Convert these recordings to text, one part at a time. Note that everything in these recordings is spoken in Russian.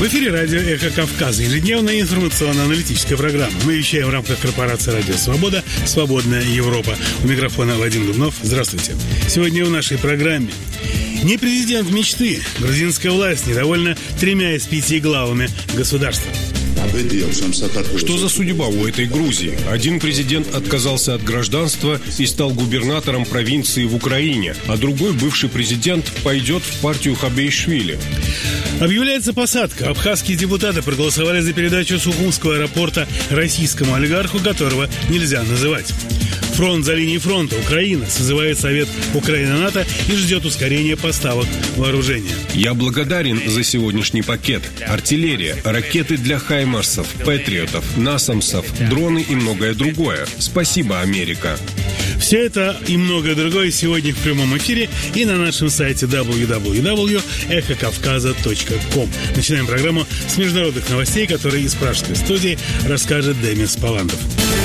В эфире радио «Эхо Кавказа», ежедневная информационно-аналитическая программа. Мы вещаем в рамках корпорации «Радио Свобода», «Свободная Европа». У микрофона Вадим Дубнов. Здравствуйте. Сегодня в нашей программе не президент мечты. Грузинская власть недовольна 3 из 5 главами государства. Что за судьба у этой Грузии? Один президент отказался от гражданства и стал губернатором провинции в Украине, а другой бывший президент пойдет в партию Хабеишвили. Объявляется посадка. Абхазские депутаты проголосовали за передачу Сухумского аэропорта российскому олигарху, которого нельзя называть. Фронт за линией фронта. Украина созывает Совет Украина-НАТО и ждет ускорения поставок вооружения. Я благодарен за сегодняшний пакет. Артиллерия, ракеты для хаймарсов, патриотов, насамсов, дроны и многое другое. Спасибо, Америка. Все это и многое другое сегодня в прямом эфире и на нашем сайте www.эхокавказа.ком. Начинаем программу с международных новостей, которые из пражской студии расскажет Демис Паландов.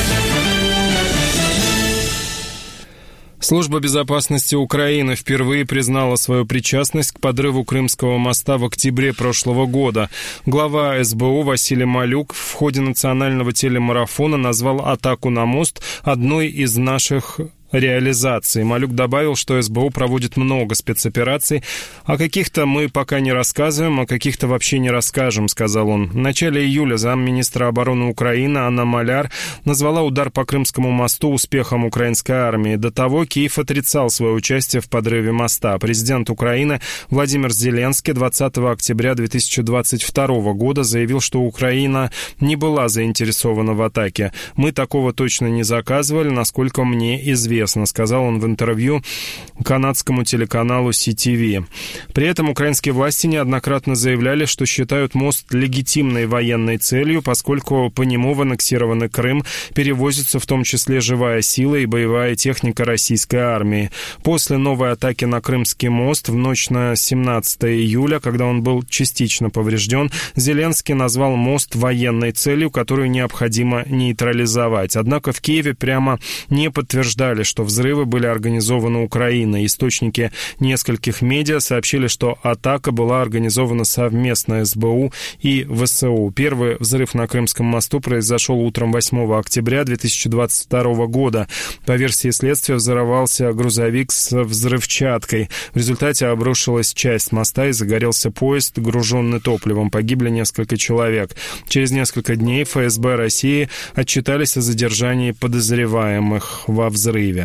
Служба безопасности Украины впервые признала свою причастность к подрыву Крымского моста в октябре прошлого года. Глава СБУ Василий Малюк в ходе национального телемарафона назвал атаку на мост одной из наших реализации. Малюк добавил, что СБУ проводит много спецопераций. О каких-то мы пока не рассказываем, о каких-то вообще не расскажем, сказал он. В начале июля замминистра обороны Украины Анна Маляр назвала удар по Крымскому мосту успехом украинской армии. До того Киев отрицал свое участие в подрыве моста. Президент Украины Владимир Зеленский 20 октября 2022 года заявил, что Украина не была заинтересована в атаке. «Мы такого точно не заказывали, насколько мне известно», сказал он в интервью канадскому телеканалу CTV. При этом украинские власти неоднократно заявляли, что считают мост легитимной военной целью, поскольку по нему в аннексированный Крым перевозится в том числе живая сила и боевая техника российской армии. После новой атаки на Крымский мост в ночь на 17 июля, когда он был частично поврежден, Зеленский назвал мост военной целью, которую необходимо нейтрализовать. Однако в Киеве прямо не подтверждали, что взрывы были организованы Украиной. Источники нескольких медиа сообщили, что атака была организована совместно СБУ и ВСУ. Первый взрыв на Крымском мосту произошел утром 8 октября 2022 года. По версии следствия, взорвался грузовик с взрывчаткой. В результате обрушилась часть моста и загорелся поезд, груженный топливом. Погибли несколько человек. Через несколько дней ФСБ России отчитались о задержании подозреваемых во взрыве.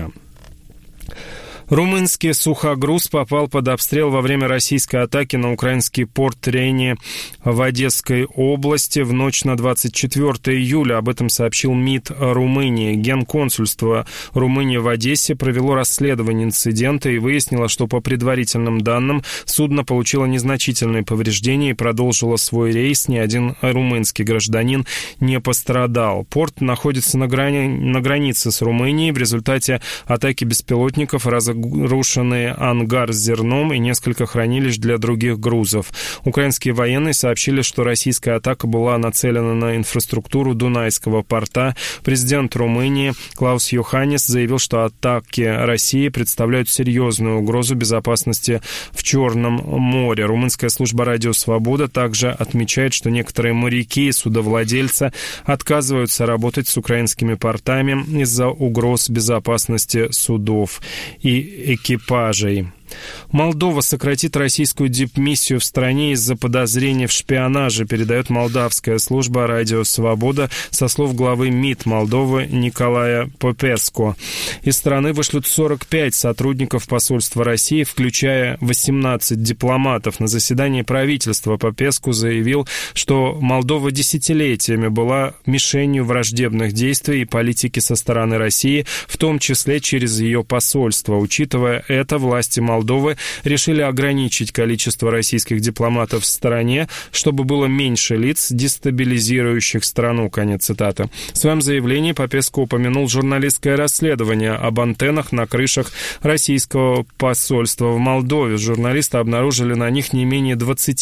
Румынский сухогруз попал под обстрел во время российской атаки на украинский порт Рени в Одесской области в ночь на 24 июля. Об этом сообщил МИД Румынии. Генконсульство Румынии в Одессе провело расследование инцидента и выяснило, что по предварительным данным судно получило незначительные повреждения и продолжило свой рейс. Ни один румынский гражданин не пострадал. Порт находится на границе с Румынией. В результате атаки беспилотников разрушенный ангар с зерном и несколько хранилищ для других грузов. Украинские военные сообщили, что российская атака была нацелена на инфраструктуру Дунайского порта. Президент Румынии Клаус Йоханнис заявил, что атаки России представляют серьезную угрозу безопасности в Черном море. Румынская служба «Радио Свобода» также отмечает, что некоторые моряки и судовладельцы отказываются работать с украинскими портами из-за угроз безопасности судов и экипажей. Молдова сократит российскую дипмиссию в стране из-за подозрений в шпионаже, передает молдавская служба «Радио Свобода» со слов главы МИД Молдовы Николая Попеску. Из страны вышлют 45 сотрудников посольства России, включая 18 дипломатов. На заседании правительства Попеску заявил, что Молдова десятилетиями была мишенью враждебных действий и политики со стороны России, в том числе через ее посольство. Учитывая это, власти Молдовы решили ограничить количество российских дипломатов в стране, чтобы было меньше лиц, дестабилизирующих страну. Конец цитаты. В своем заявлении Попеску упомянул журналистское расследование об антеннах на крышах российского посольства в Молдове. Журналисты обнаружили на них не менее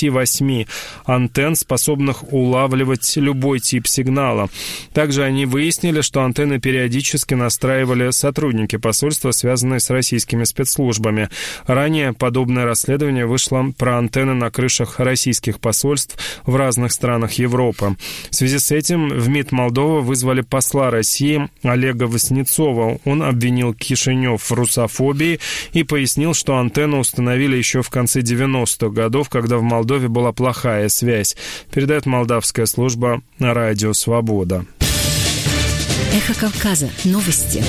28 антенн, способных улавливать любой тип сигнала. Также они выяснили, что антенны периодически настраивали сотрудники посольства, связанные с российскими спецслужбами. Ранее подобное расследование вышло про антенны на крышах российских посольств в разных странах Европы. В связи с этим в МИД Молдовы вызвали посла России Олега Васнецова. Он обвинил Кишинев в русофобии и пояснил, что антенну установили еще в конце 90-х годов, когда в Молдове была плохая связь. Передает молдавская служба «Радио Свобода». Эхо Кавказа. Новости.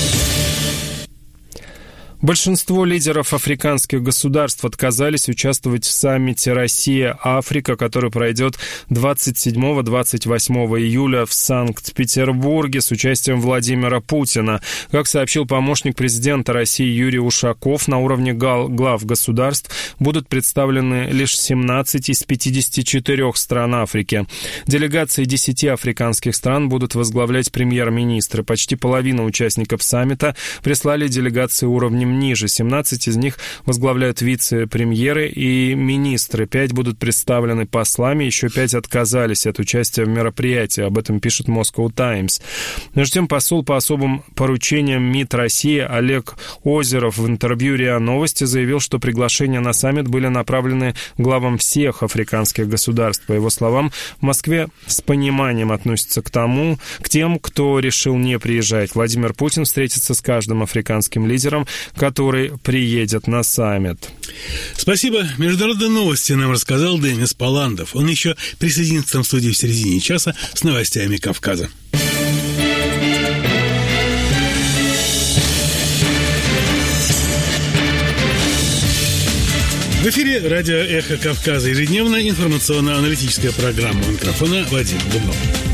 Большинство лидеров африканских государств отказались участвовать в саммите «Россия-Африка», который пройдет 27-28 июля в Санкт-Петербурге с участием Владимира Путина. Как сообщил помощник президента России Юрий Ушаков, на уровне глав государств будут представлены лишь 17 из 54 стран Африки. Делегации 10 африканских стран будут возглавлять премьер-министры. Почти половина участников саммита прислали делегации уровнем ниже. 17 из них возглавляют вице-премьеры и министры. 5 будут представлены послами, еще 5 отказались от участия в мероприятии. Об этом пишет Moscow Times. Между тем, посол по особым поручениям МИД России Олег Озеров в интервью РИА Новости заявил, что приглашения на саммит были направлены главам всех африканских государств. По его словам, в Москве с пониманием относятся к тем, кто решил не приезжать. Владимир Путин встретится с каждым африканским лидером, который приедет на саммит. Спасибо. Международные новости нам рассказал Денис Паландов. Он еще присоединится к нам в студии в середине часа с новостями Кавказа. В эфире радио «Эхо Кавказа». Ежедневная информационно-аналитическая программа. У микрофона Вадим Дубнов.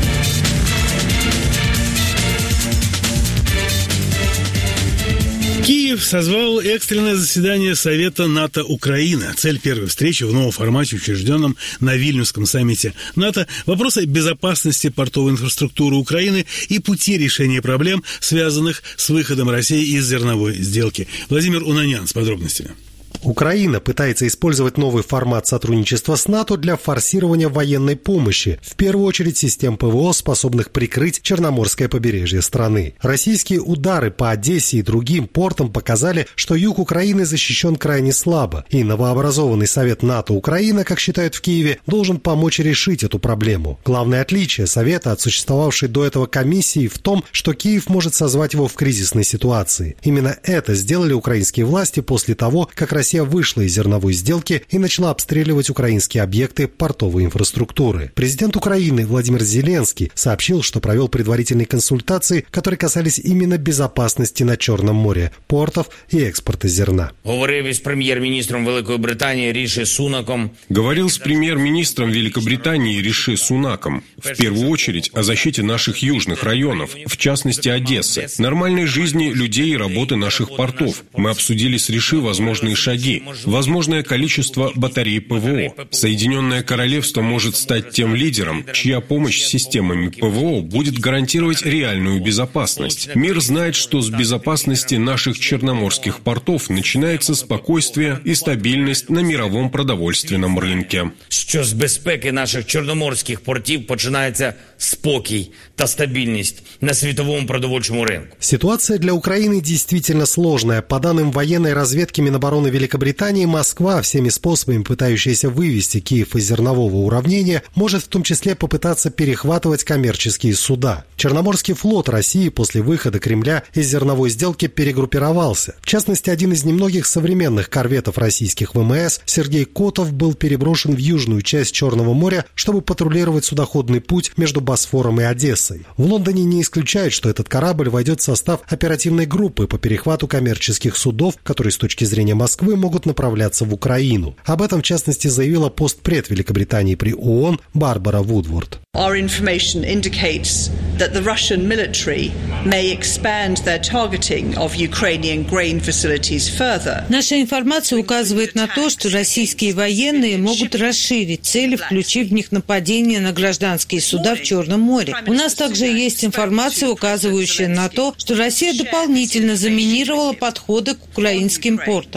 Киев созвал экстренное заседание Совета НАТО-Украина. Цель первой встречи в новом формате, учрежденном на Вильнюсском саммите НАТО, вопросы безопасности портовой инфраструктуры Украины и пути решения проблем, связанных с выходом России из зерновой сделки. Владимир Унанян с подробностями. Украина пытается использовать новый формат сотрудничества с НАТО для форсирования военной помощи, в первую очередь систем ПВО, способных прикрыть Черноморское побережье страны. Российские удары по Одессе и другим портам показали, что юг Украины защищен крайне слабо, и новообразованный Совет НАТО-Украина, как считают в Киеве, должен помочь решить эту проблему. Главное отличие Совета от существовавшей до этого комиссии в том, что Киев может созвать его в кризисной ситуации. Именно это сделали украинские власти после того, как Россия вышла из зерновой сделки и начала обстреливать украинские объекты портовой инфраструктуры. Президент Украины Владимир Зеленский сообщил, что провел предварительные консультации, которые касались именно безопасности на Черном море, портов и экспорта зерна. Говорил с премьер-министром Великобритании Риши Сунаком. Говорил с премьер-министром Великобритании Риши Сунаком. В первую очередь о защите наших южных районов, в частности Одессы, нормальной жизни людей и работы наших портов. Мы обсудили с Риши возможные шаги, возможное количество батарей ПВО. Соединенное Королевство может стать тем лидером, чья помощь с системами ПВО будет гарантировать реальную безопасность. Мир знает, что с безопасности наших черноморских портов начинается спокойствие и стабильность на мировом продовольственном рынке. Що з безпеки наших чорноморських портів починається спокій та стабильность на световом продовольчому рынку. Ситуация для Украины действительно сложная. По данным военной разведки Минобороны Великобритании, Москва, всеми способами пытающаяся вывести Киев из зернового уравнения, может в том числе попытаться перехватывать коммерческие суда. Черноморский флот России после выхода Кремля из зерновой сделки перегруппировался. В частности, один из немногих современных корветов российских ВМС, Сергей Котов, был переброшен в южную часть Черного моря, чтобы патрулировать судоходный путь между Босфором и Одессой. В Лондоне не исключают, что этот корабль войдет в состав оперативной группы по перехвату коммерческих судов, которые с точки зрения Москвы могут направляться в Украину. Об этом, в частности, заявила постпред Великобритании при ООН Барбара Вудворд. Our information indicates that the Russian military may expand their targeting of Ukrainian grain facilities further. Наша информация указывает на то, что российские военные могут расширить цели, включив в них нападения на гражданские суда в Черном море. У нас также есть информация, указывающая на то, что Россия дополнительно заминировала подходы к украинским портам. Так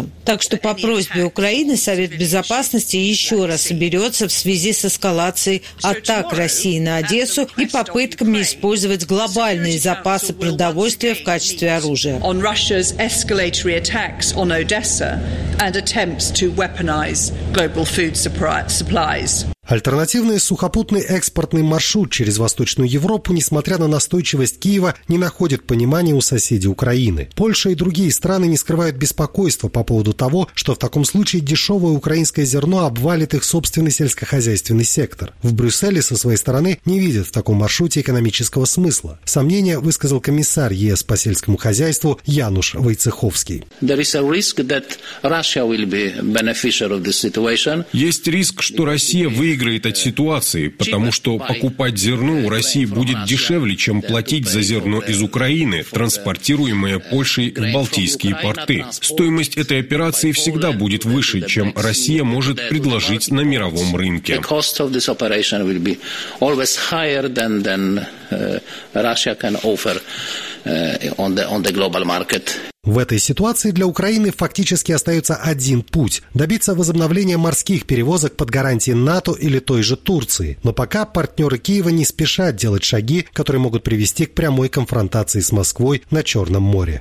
что по просьбе Украины Совет Безопасности еще раз соберется в связи с эскалацией атак России на Одессу и попытками использовать глобальные запасы продовольствия в качестве оружия. Альтернативный сухопутный экспортный маршрут через Восточную Европу, несмотря на настойчивость Киева, не находит понимания у соседей Украины. Польша и другие страны не скрывают беспокойства по поводу того, что в таком случае дешевое украинское зерно обвалит их собственный сельскохозяйственный сектор. В Брюсселе со своей стороны не видят в таком маршруте экономического смысла. Сомнения высказал комиссар ЕС по сельскому хозяйству Януш Войцеховский. Есть риск, что Россия выиграет от ситуации, потому что покупать зерно у России будет дешевле, чем платить за зерно из Украины, транспортируемое Польшей в Балтийские порты. Стоимость этой операции всегда будет выше, чем Россия может предложить на мировом рынке. В этой ситуации для Украины фактически остается один путь – добиться возобновления морских перевозок под гарантией НАТО или той же Турции. Но пока партнеры Киева не спешат делать шаги, которые могут привести к прямой конфронтации с Москвой на Черном море.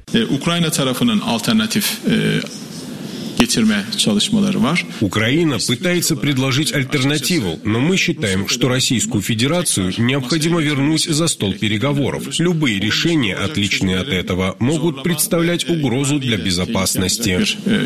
Украина пытается предложить альтернативу, но мы считаем, что Российскую Федерацию необходимо вернуть за стол переговоров. Любые решения, отличные от этого, могут представлять угрозу для безопасности.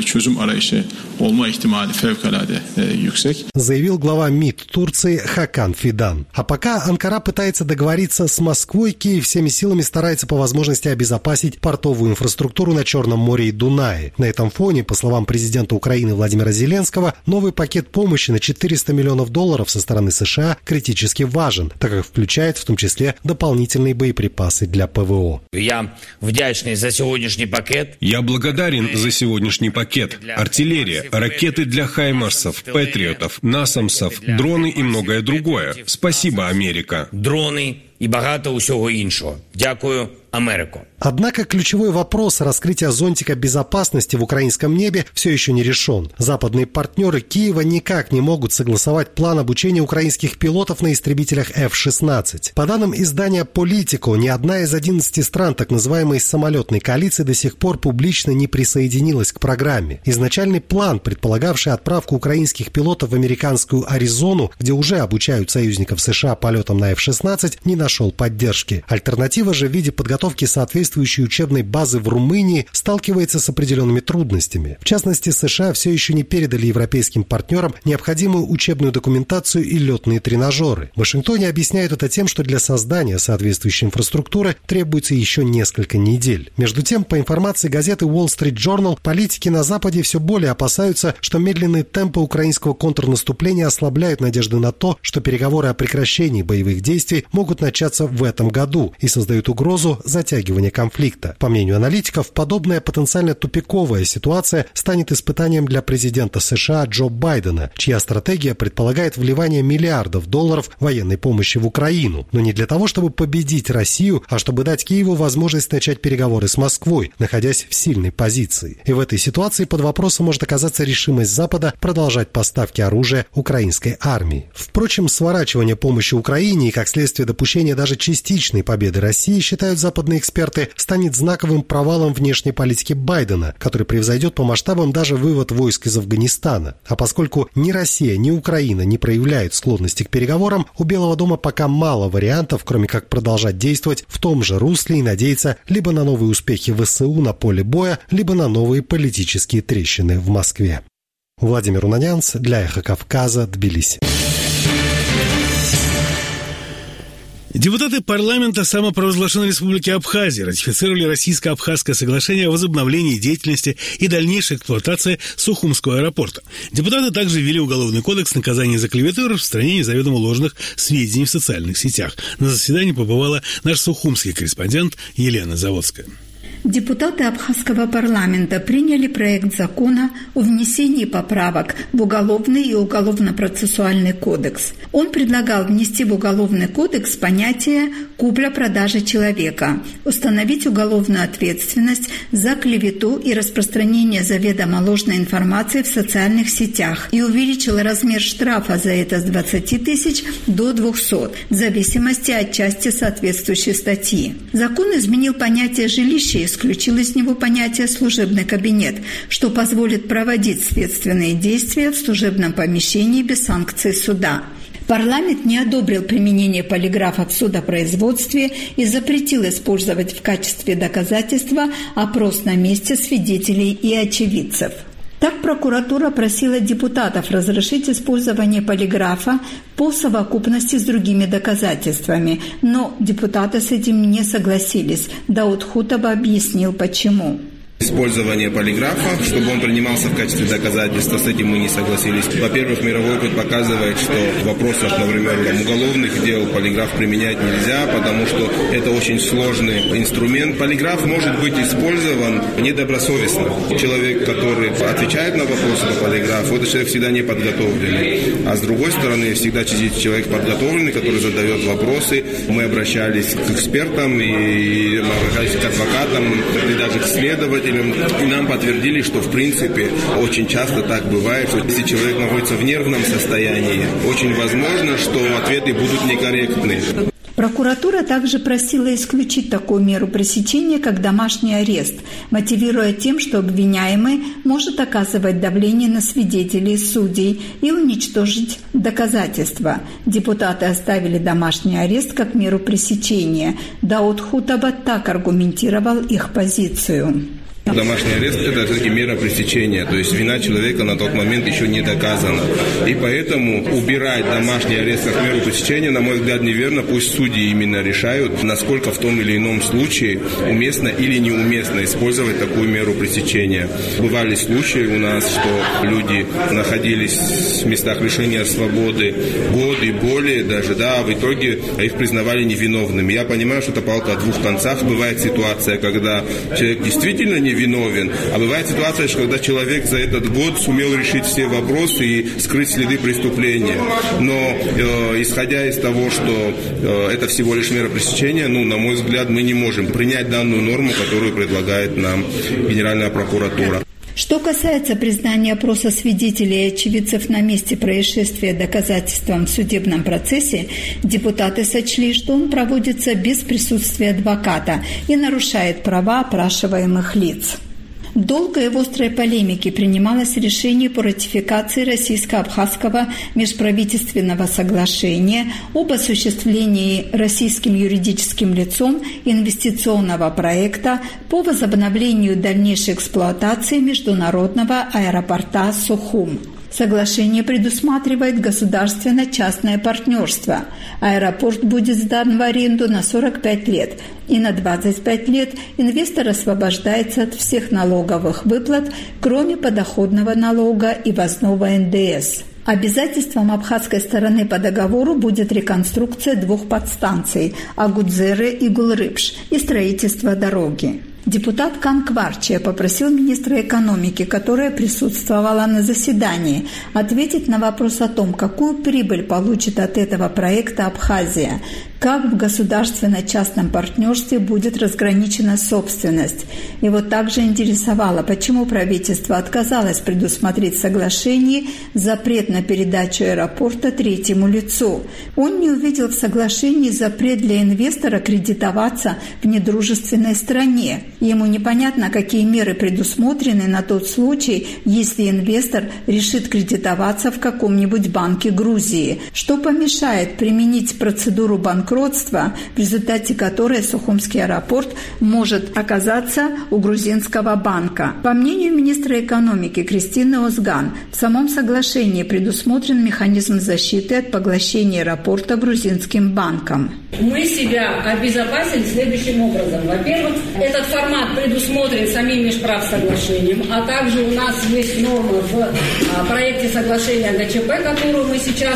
Заявил глава МИД Турции Хакан Фидан. А пока Анкара пытается договориться с Москвой, Киев всеми силами старается по возможности обезопасить портовую инфраструктуру на Черном море и Дунае. На этом фоне, по словам президента Украины Владимира Зеленского, новый пакет помощи на $400 миллионов со стороны США критически важен, так как включает в том числе дополнительные боеприпасы для ПВО. Я вдячный за сегодняшний пакет. Я благодарен за сегодняшний пакет. Артиллерия, ракеты для хаймарсов, патриотов, насамсов, дроны и многое другое. Спасибо, Америка. Дрони і багато усього іншого. Дякую, Америку. Однако ключевой вопрос раскрытия зонтика безопасности в украинском небе все еще не решен. Западные партнеры Киева никак не могут согласовать план обучения украинских пилотов на истребителях F-16. По данным издания «Политико», ни одна из 11 стран так называемой самолетной коалиции до сих пор публично не присоединилась к программе. Изначальный план, предполагавший отправку украинских пилотов в американскую Аризону, где уже обучают союзников США полетам на F-16, не нашел поддержки. Альтернатива же в виде подготовки соответствующей учебной базы в Румынии сталкивается с определенными трудностями. В частности, США все еще не передали европейским партнерам необходимую учебную документацию и летные тренажеры. В Вашингтоне объясняют это тем, что для создания соответствующей инфраструктуры требуется еще несколько недель. Между тем, по информации газеты Wall Street Journal, политики на Западе все более опасаются, что медленные темпы украинского контрнаступления ослабляют надежды на то, что переговоры о прекращении боевых действий могут начаться в этом году и создают угрозу затягивания конфликта. По мнению аналитиков, подобная потенциально тупиковая ситуация станет испытанием для президента США Джо Байдена, чья стратегия предполагает вливание миллиардов долларов военной помощи в Украину, но не для того, чтобы победить Россию, а чтобы дать Киеву возможность начать переговоры с Москвой, находясь в сильной позиции. И в этой ситуации под вопросом может оказаться решимость Запада продолжать поставки оружия украинской армии. Впрочем, сворачивание помощи Украине и, как следствие, допущение даже частичной победы России, считают западные эксперты, станет знаковым провалом внешней политики Байдена, который превзойдет по масштабам даже вывод войск из Афганистана. А поскольку ни Россия, ни Украина не проявляют склонности к переговорам, у Белого дома пока мало вариантов, кроме как продолжать действовать в том же русле и надеяться либо на новые успехи ВСУ на поле боя, либо на новые политические трещины в Москве. Владимир Унанянц для «Эхо Кавказа», Тбилиси. Депутаты парламента самопровозглашенной республики Абхазия ратифицировали Российско-Абхазское соглашение о возобновлении деятельности и дальнейшей эксплуатации Сухумского аэропорта. Депутаты также ввели уголовный кодекс наказания за клевету и распространение заведомо ложных сведений в социальных сетях. На заседании побывала наш сухумский корреспондент Елена Заводская. Депутаты Абхазского парламента приняли проект закона о внесении поправок в Уголовный и Уголовно-процессуальный кодекс. Он предлагал внести в Уголовный кодекс понятие «купля-продажа человека», установить уголовную ответственность за клевету и распространение заведомо ложной информации в социальных сетях и увеличил размер штрафа за это с 20 тысяч до 200, в зависимости от части соответствующей статьи. Закон изменил понятие жилища и исключил из него понятие «служебный кабинет», что позволит проводить следственные действия в служебном помещении без санкций суда. Парламент не одобрил применение полиграфа в судопроизводстве и запретил использовать в качестве доказательства опрос на месте свидетелей и очевидцев. Так прокуратура просила депутатов разрешить использование полиграфа по совокупности с другими доказательствами, но депутаты с этим не согласились. Дауд Хутаба объяснил, почему. Использование полиграфа, чтобы он принимался в качестве доказательства, с этим мы не согласились. Во-первых, мировой опыт показывает, что в вопросах, например, уголовных дел полиграф применять нельзя, потому что это очень сложный инструмент. Полиграф может быть использован недобросовестно. Человек, который отвечает на вопросы по полиграфу, этот человек всегда не подготовленный. А с другой стороны, всегда человек подготовленный, который задает вопросы. Мы обращались к экспертам, и мы обращались к адвокатам, и даже к следователям. И нам подтвердили, что в принципе очень часто так бывает, что если человек находится в нервном состоянии, очень возможно, что ответы будут некорректны. Прокуратура также просила исключить такую меру пресечения, как домашний арест, мотивируя тем, что обвиняемый может оказывать давление на свидетелей и судей и уничтожить доказательства. Депутаты оставили домашний арест как меру пресечения. Дауд Хутаба так аргументировал их позицию. Домашний арест – это все-таки мера пресечения, то есть вина человека на тот момент еще не доказана. И поэтому убирать домашний арест как меру пресечения, на мой взгляд, неверно. Пусть судьи именно решают, насколько в том или ином случае уместно или неуместно использовать такую меру пресечения. Бывали случаи у нас, что люди находились в местах лишения свободы год и более даже, да, в итоге их признавали невиновными. Я понимаю, что это палка о двух концах. Бывает ситуация, когда человек действительно невиновен, а бывает ситуация, что когда человек за этот год сумел решить все вопросы и скрыть следы преступления. Но исходя из того, что это всего лишь мера пресечения, на мой взгляд, мы не можем принять данную норму, которую предлагает нам Генеральная прокуратура. Что касается признания опроса свидетелей и очевидцев на месте происшествия доказательством в судебном процессе, депутаты сочли, что он проводится без присутствия адвоката и нарушает права опрашиваемых лиц. В долгой и острой полемике принималось решение по ратификации российско-абхазского межправительственного соглашения об осуществлении российским юридическим лицом инвестиционного проекта по возобновлению дальнейшей эксплуатации международного аэропорта Сухум. Соглашение предусматривает государственно-частное партнерство. Аэропорт будет сдан в аренду на 45 лет, и на 25 лет инвестор освобождается от всех налоговых выплат, кроме подоходного налога и ввозного НДС. Обязательством абхазской стороны по договору будет реконструкция 2 подстанций – Агудзеры и Гулрыпш и строительство дороги. Депутат Кан Кварчия попросил министра экономики, которая присутствовала на заседании, ответить на вопрос о том, какую прибыль получит от этого проекта Абхазия, как в государственно-частном партнерстве будет разграничена собственность. Его также интересовало, почему правительство отказалось предусмотреть в соглашении запрет на передачу аэропорта третьему лицу. Он не увидел в соглашении запрет для инвестора кредитоваться в недружественной стране. Ему непонятно, какие меры предусмотрены на тот случай, если инвестор решит кредитоваться в каком-нибудь банке Грузии, что помешает применить процедуру банкротства, в результате которой Сухумский аэропорт может оказаться у грузинского банка. По мнению министра экономики Кристины Озган, в самом соглашении предусмотрен механизм защиты от поглощения аэропорта грузинским банком. Мы себя обезопасили следующим образом. Во-первых, этот формат предусмотрен самим межправсоглашением, а также у нас есть нормы в проекте соглашения ГЧП, которую мы сейчас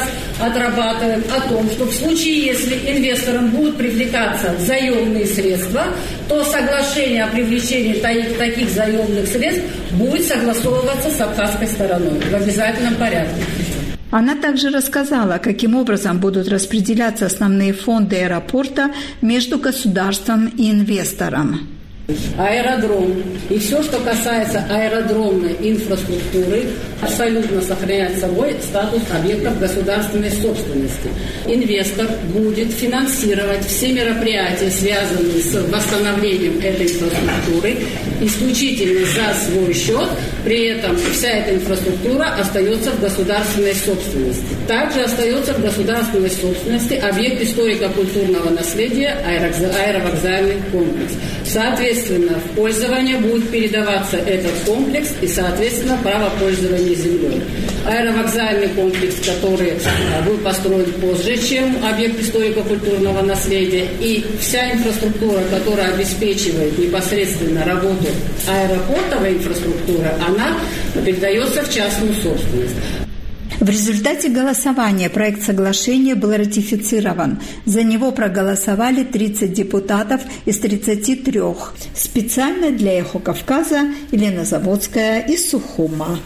отрабатываем, о том, что в случае, если инвесторам будут привлекаться заемные средства, то соглашение о привлечении таких заемных средств будет согласовываться с абхазской стороной в обязательном порядке. Она также рассказала, каким образом будут распределяться основные фонды аэропорта между государством и инвестором. Аэродром и все, что касается аэродромной инфраструктуры, абсолютно сохраняет собой статус объектов государственной собственности. Инвестор будет финансировать все мероприятия, связанные с восстановлением этой инфраструктуры, исключительно за свой счет. При этом вся эта инфраструктура остается в государственной собственности. Также остается в государственной собственности объект историко-культурного наследия аэровокзальный комплекс. Соответственно, в пользование будет передаваться этот комплекс и, соответственно, право пользования землей. Аэровокзальный комплекс, который был построен позже, чем объект историко-культурного наследия, и вся инфраструктура, которая обеспечивает непосредственно работу аэропортовой инфраструктуры, она передается в частную собственность. В результате голосования проект соглашения был ратифицирован. За него проголосовали 30 депутатов из 33. Специально для «Эхо Кавказа» Елена Заводская из Сухума.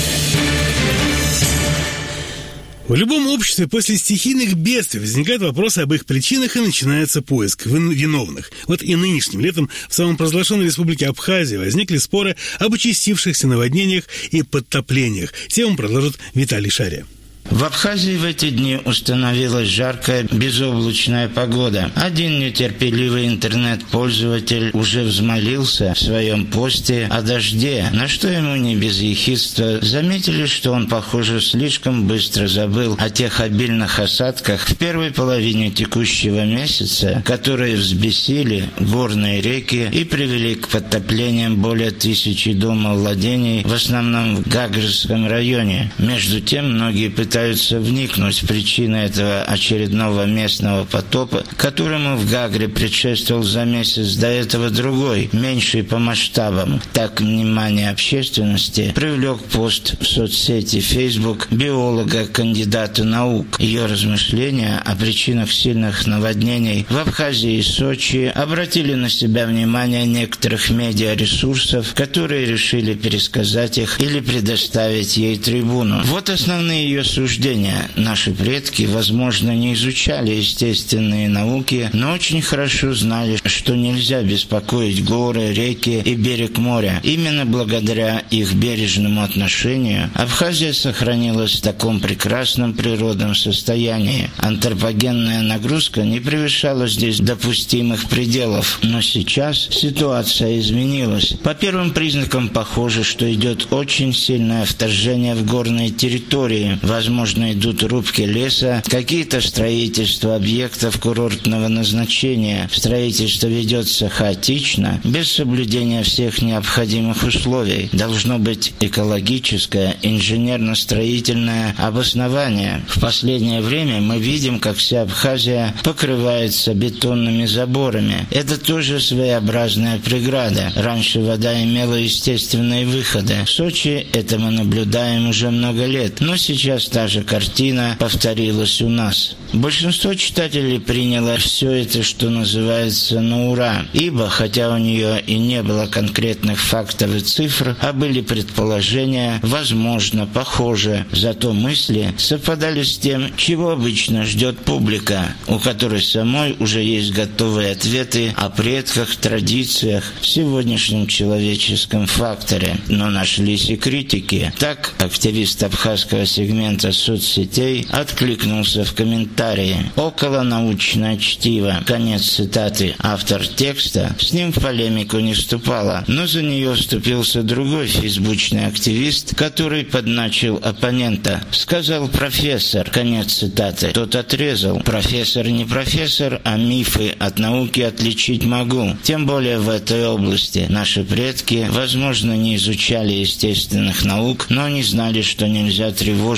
В любом обществе после стихийных бедствий возникает вопрос об их причинах и начинается поиск виновных. Вот и нынешним летом в самопровозглашенной республике Абхазия возникли споры об участившихся наводнениях и подтоплениях. Тему продолжит Виталий Шария. В Абхазии в эти дни установилась жаркая безоблачная погода. Один нетерпеливый интернет-пользователь уже взмолился в своем посте о дожде, на что ему не без ехидства заметили, что он, похоже, слишком быстро забыл о тех обильных осадках в первой половине текущего месяца, которые взбесили горные реки и привели к подтоплениям более 1000 домовладений, в основном в Гагрском районе. Между тем, многие пытаются вникнуть в причины этого очередного местного потопа, которому в Гагре предшествовал за месяц до этого другой, меньший по масштабам. Так, внимание общественности привлек пост в соцсети Facebook биолога, кандидата наук. Ее размышления о причинах сильных наводнений в Абхазии и Сочи обратили на себя внимание некоторых медиаресурсов, которые решили пересказать их или предоставить ей трибуну. Вот основные ее суждения. Наши предки, возможно, не изучали естественные науки, но очень хорошо знали, что нельзя беспокоить горы, реки и берег моря. Именно благодаря их бережному отношению Абхазия сохранилась в таком прекрасном природном состоянии. Антропогенная нагрузка не превышала здесь допустимых пределов, но сейчас ситуация изменилась. По первым признакам похоже, что идет очень сильное вторжение в горные территории. Возможно, идут рубки леса, какие-то строительства объектов курортного назначения. Строительство ведется хаотично, без соблюдения всех необходимых условий. Должно быть экологическое, инженерно-строительное обоснование. В последнее время мы видим, как вся Абхазия покрывается бетонными заборами. Это тоже своеобразная преграда. Раньше вода имела естественные выходы. В Сочи это мы наблюдаем уже много лет, но сейчас та же картина повторилась у нас. Большинство читателей приняло все это, что называется, на ура, ибо, хотя у нее и не было конкретных фактов и цифр, а были предположения, возможно, похоже, зато мысли совпадали с тем, чего обычно ждет публика, у которой самой уже есть готовые ответы о предках, традициях, в сегодняшнем человеческом факторе. Но нашлись и критики. Так, активист абхазского сегмента соцсетей откликнулся в комментарии. Околонаучное чтиво. Конец цитаты. Автор текста с ним в полемику не вступала, но за нее вступился другой фейсбучный активист, который подначил оппонента. Сказал профессор. Конец цитаты. Тот отрезал. Профессор не профессор, а мифы от науки отличить могу. Тем более в этой области. Наши предки, возможно, не изучали естественных наук, но они знали, что нельзя тревожить горы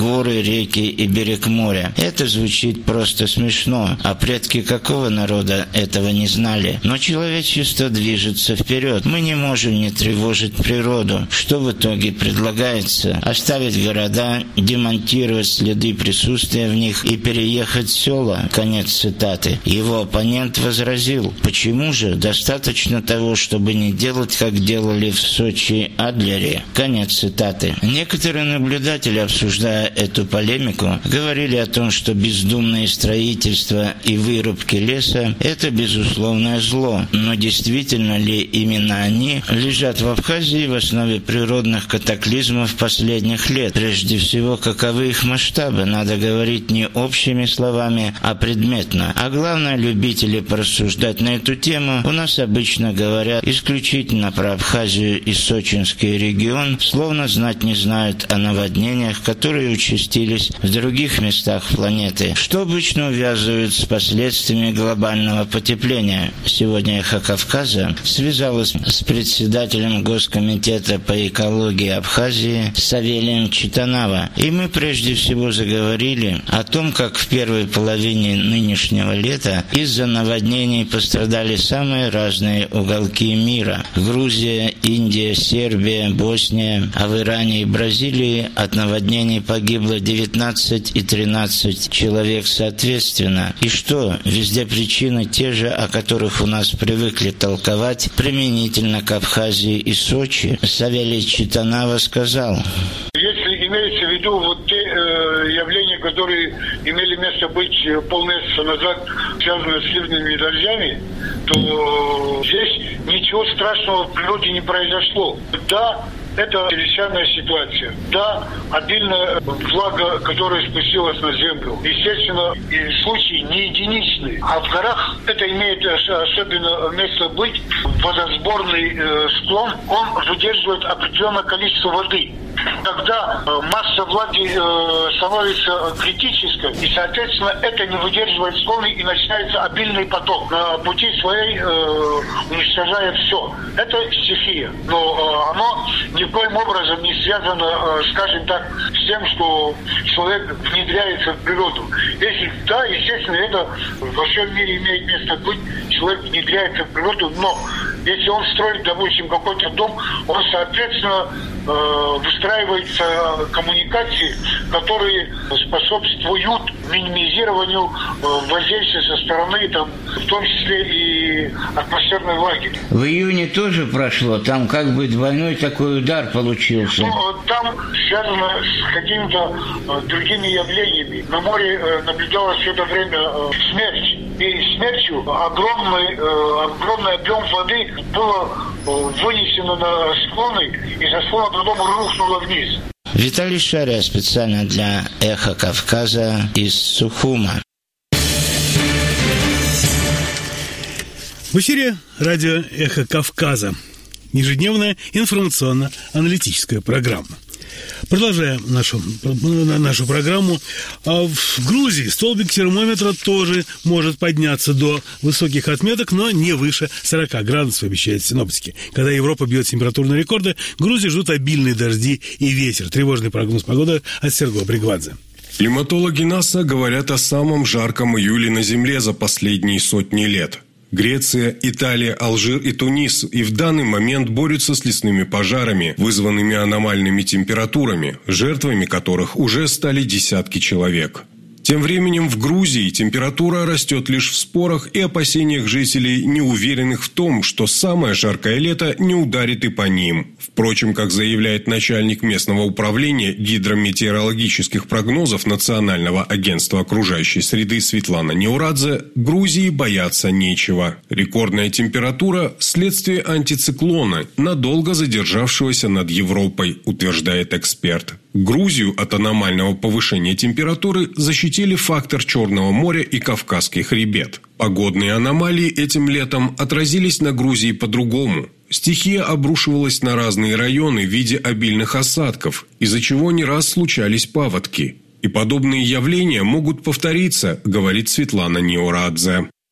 горы, реки и берег моря. Это звучит просто смешно, а предки какого народа этого не знали? Но человечество движется вперед. Мы не можем не тревожить природу. Что в итоге предлагается? Оставить города, демонтировать следы присутствия в них и переехать в села. Конец цитаты. Его оппонент возразил: почему же? Достаточно того, чтобы не делать, как делали в Сочи-Адлере. Конец цитаты. Некоторые наблюдатели, обсуждая эту полемику, говорили о том, что бездумное строительство и вырубки леса – это безусловное зло. Но действительно ли именно они лежат в Абхазии в основе природных катаклизмов последних лет? Прежде всего, каковы их масштабы? Надо говорить не общими словами, а предметно. А главное, любители порассуждать на эту тему у нас обычно говорят исключительно про Абхазию и Сочинский регион, словно знать не знают о наводнениях, которые участились в других местах планеты, что обычно увязывают с последствиями глобального потепления. Сегодня «Эхо Кавказа» связалась с председателем Госкомитета по экологии Абхазии Савелием Читанава, и мы прежде всего заговорили о том, как в первой половине нынешнего лета из-за наводнений пострадали самые разные уголки мира: Грузия, Индия, Сербия, Босния, а в Иране и Бразилии от наводнений погибло 19 и 13 человек соответственно. И что, везде причины те же, о которых у нас привыкли толковать применительно к Абхазии и Сочи? Савелий Читанава сказал: если имеется в виду вот те явления, которые имели место быть полмесяца назад, связанные с ливными дождями, то здесь ничего страшного в природе не произошло. Да, это чрезвычайная ситуация. Да, обильная влага, которая спустилась на землю. Естественно, и случаи не единичные. А в горах это имеет особенно место быть. Водосборный склон, он выдерживает определенное количество воды. Когда масса влаги становится критической, и, соответственно, это не выдерживает склоны, и начинается обильный поток, на пути своей уничтожая все. Это стихия. Но оно никоим образом не связано, скажем так, с тем, что человек внедряется в природу. Если да, естественно, это во всем мире имеет место быть, человек внедряется в природу, но если он строит, допустим, какой-то дом, он, соответственно, выстраиваются коммуникации, которые способствуют минимизированию воздействия со стороны, там, в том числе и атмосферной влаги. В июне тоже прошло, там как бы двойной такой удар получился. Ну, там связано с какими-то другими явлениями. На море наблюдалось все это время смерч. И смерчью огромный объем воды было вынесено на склоны, и со склона потом рухнуло вниз. Виталий Шаря специально для «Эхо Кавказа» из Сухума. В эфире радио «Эхо Кавказа». Ежедневная информационно-аналитическая программа. Продолжаем нашу программу. В Грузии столбик термометра тоже может подняться до высоких отметок, но не выше 40 градусов, обещают синоптики. Когда Европа бьет температурные рекорды, Грузии ждут обильные дожди и ветер. Тревожный прогноз погоды от Серго Бригвадзе. Климатологи НАСА говорят о самом жарком июле на Земле за последние сотни лет. Греция, Италия, Алжир и Тунис и в данный момент борются с лесными пожарами, вызванными аномальными температурами, жертвами которых уже стали десятки человек. Тем временем в Грузии температура растет лишь в спорах и опасениях жителей, не уверенных в том, что самое жаркое лето не ударит и по ним. Впрочем, как заявляет начальник местного управления гидрометеорологических прогнозов Национального агентства окружающей среды Светлана Неурадзе, Грузии бояться нечего. Рекордная температура – следствие антициклона, надолго задержавшегося над Европой, утверждает эксперт. Грузию от аномального повышения температуры защитили фактор Черного моря и Кавказский хребет. Погодные аномалии этим летом отразились на Грузии по-другому. Стихия обрушивалась на разные районы в виде обильных осадков, из-за чего не раз случались паводки. И подобные явления могут повториться, говорит Светлана Неурадзе.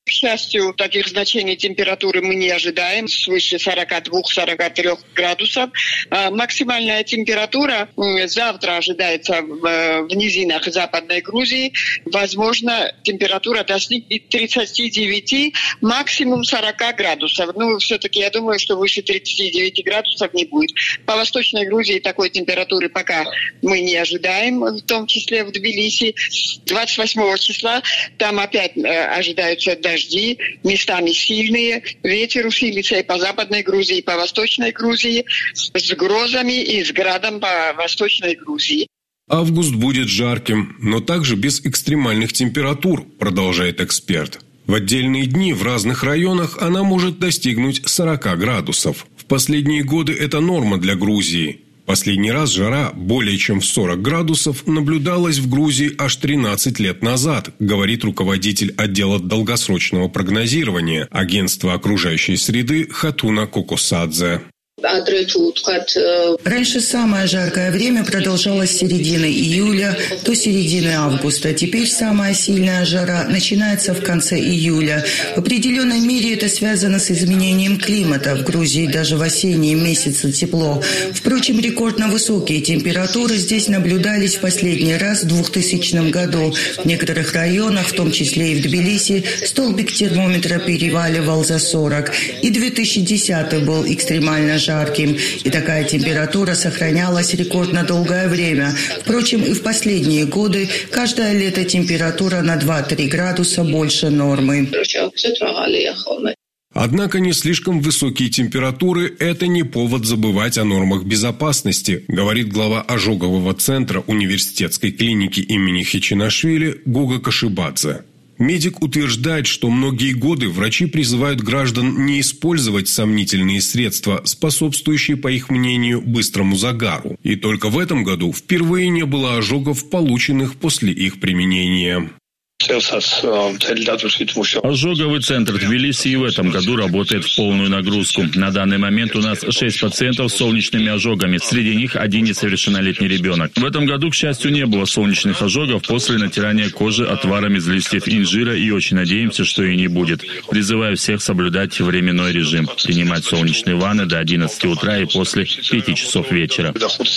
К счастью, таких значений температуры мы не ожидаем, свыше 42-43 градусов. Максимальная температура завтра ожидается в низинах Западной Грузии. Возможно, температура достигнет 39, максимум 40 градусов. Все-таки я думаю, что выше 39 градусов не будет. По Восточной Грузии такой температуры пока мы не ожидаем, в том числе в Тбилиси. 28 числа там опять ожидаются дожди, местами сильные. Ветер усилится и по Западной Грузии, и по Восточной Грузии, с грозами и с градом по Восточной Грузии. Август будет жарким, но также без экстремальных температур, продолжает эксперт. В отдельные дни в разных районах она может достигнуть 40 градусов. В последние годы это норма для Грузии. Последний раз жара более чем в 40 градусов наблюдалась в Грузии аж 13 лет назад, говорит руководитель отдела долгосрочного прогнозирования Агентства окружающей среды Хатуна Кокосадзе. Раньше самое жаркое время продолжалось с середины июля до середины августа. Теперь самая сильная жара начинается в конце июля. В определенной мере это связано с изменением климата. В Грузии даже в осенние месяцы тепло. Впрочем, рекордно высокие температуры здесь наблюдались в последний раз в 2000 году. В некоторых районах, в том числе и в Тбилиси, столбик термометра переваливал за 40. И 2010 был экстремально жарким, и такая температура сохранялась рекордно долгое время. Впрочем, и в последние годы каждое лето температура на 2-3 градуса больше нормы. Однако не слишком высокие температуры – это не повод забывать о нормах безопасности, говорит глава ожогового центра университетской клиники имени Хичинашвили Гуга Кашибадзе. Медик утверждает, что многие годы врачи призывают граждан не использовать сомнительные средства, способствующие, по их мнению, быстрому загару. И только в этом году впервые не было ожогов, полученных после их применения. Ожоговый центр Тбилиси и в этом году работает в полную нагрузку. На данный момент у нас 6 пациентов с солнечными ожогами. Среди них один несовершеннолетний ребенок. В этом году, к счастью, не было солнечных ожогов после натирания кожи отваром из листьев инжира, и очень надеемся, что и не будет. Призываю всех соблюдать временной режим. Принимать солнечные ванны до 11 утра и после 5 часов вечера.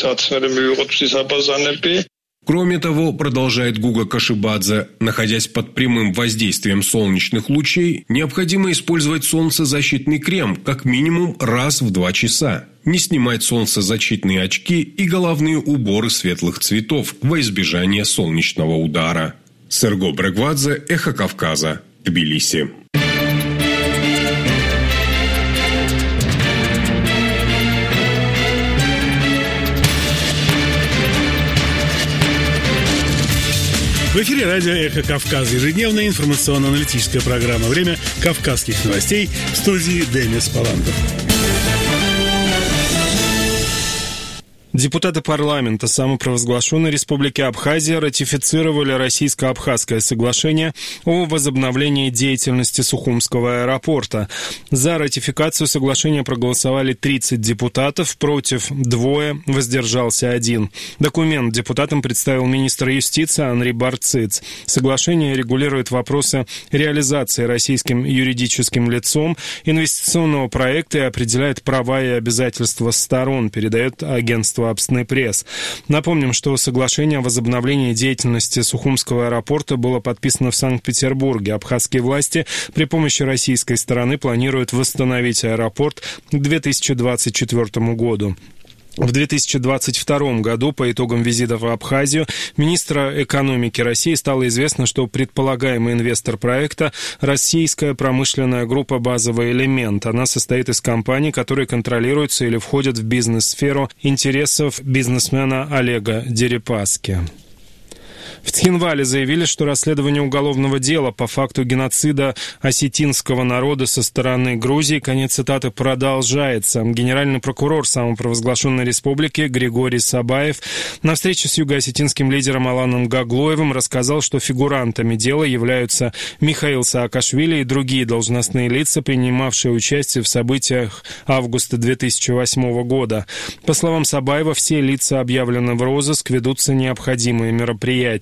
Кроме того, продолжает Гуга Кашибадзе, находясь под прямым воздействием солнечных лучей, необходимо использовать солнцезащитный крем как минимум раз в 2 часа, не снимать солнцезащитные очки и головные уборы светлых цветов во избежание солнечного удара. Серго Брегвадзе, Эхо Кавказа, Тбилиси. В эфире радио «Эхо Кавказа». Ежедневная информационно-аналитическая программа «Время кавказских новостей», в студии Денис Палантов. Депутаты парламента самопровозглашенной Республики Абхазия ратифицировали Российско-Абхазское соглашение о возобновлении деятельности Сухумского аэропорта. За ратификацию соглашения проголосовали 30 депутатов, против 2, воздержался 1. Документ депутатам представил министр юстиции Анри Барциц. Соглашение регулирует вопросы реализации российским юридическим лицом инвестиционного проекта и определяет права и обязательства сторон, передает агентство «Абсный пресс». Напомним, что соглашение о возобновлении деятельности Сухумского аэропорта было подписано в Санкт-Петербурге. Абхазские власти при помощи российской стороны планируют восстановить аэропорт к 2024 году. В 2022 году по итогам визита в Абхазию министра экономики России стало известно, что предполагаемый инвестор проекта – российская промышленная группа «Базовый элемент». Она состоит из компаний, которые контролируются или входят в бизнес-сферу интересов бизнесмена Олега Дерипаски. В Цхинвале заявили, что расследование уголовного дела по факту геноцида осетинского народа со стороны Грузии, конец цитаты, продолжается. Генеральный прокурор самопровозглашенной республики Григорий Сабаев на встрече с юго-осетинским лидером Аланом Гаглоевым рассказал, что фигурантами дела являются Михаил Саакашвили и другие должностные лица, принимавшие участие в событиях августа 2008 года. По словам Сабаева, все лица объявлены в розыск, ведутся необходимые мероприятия.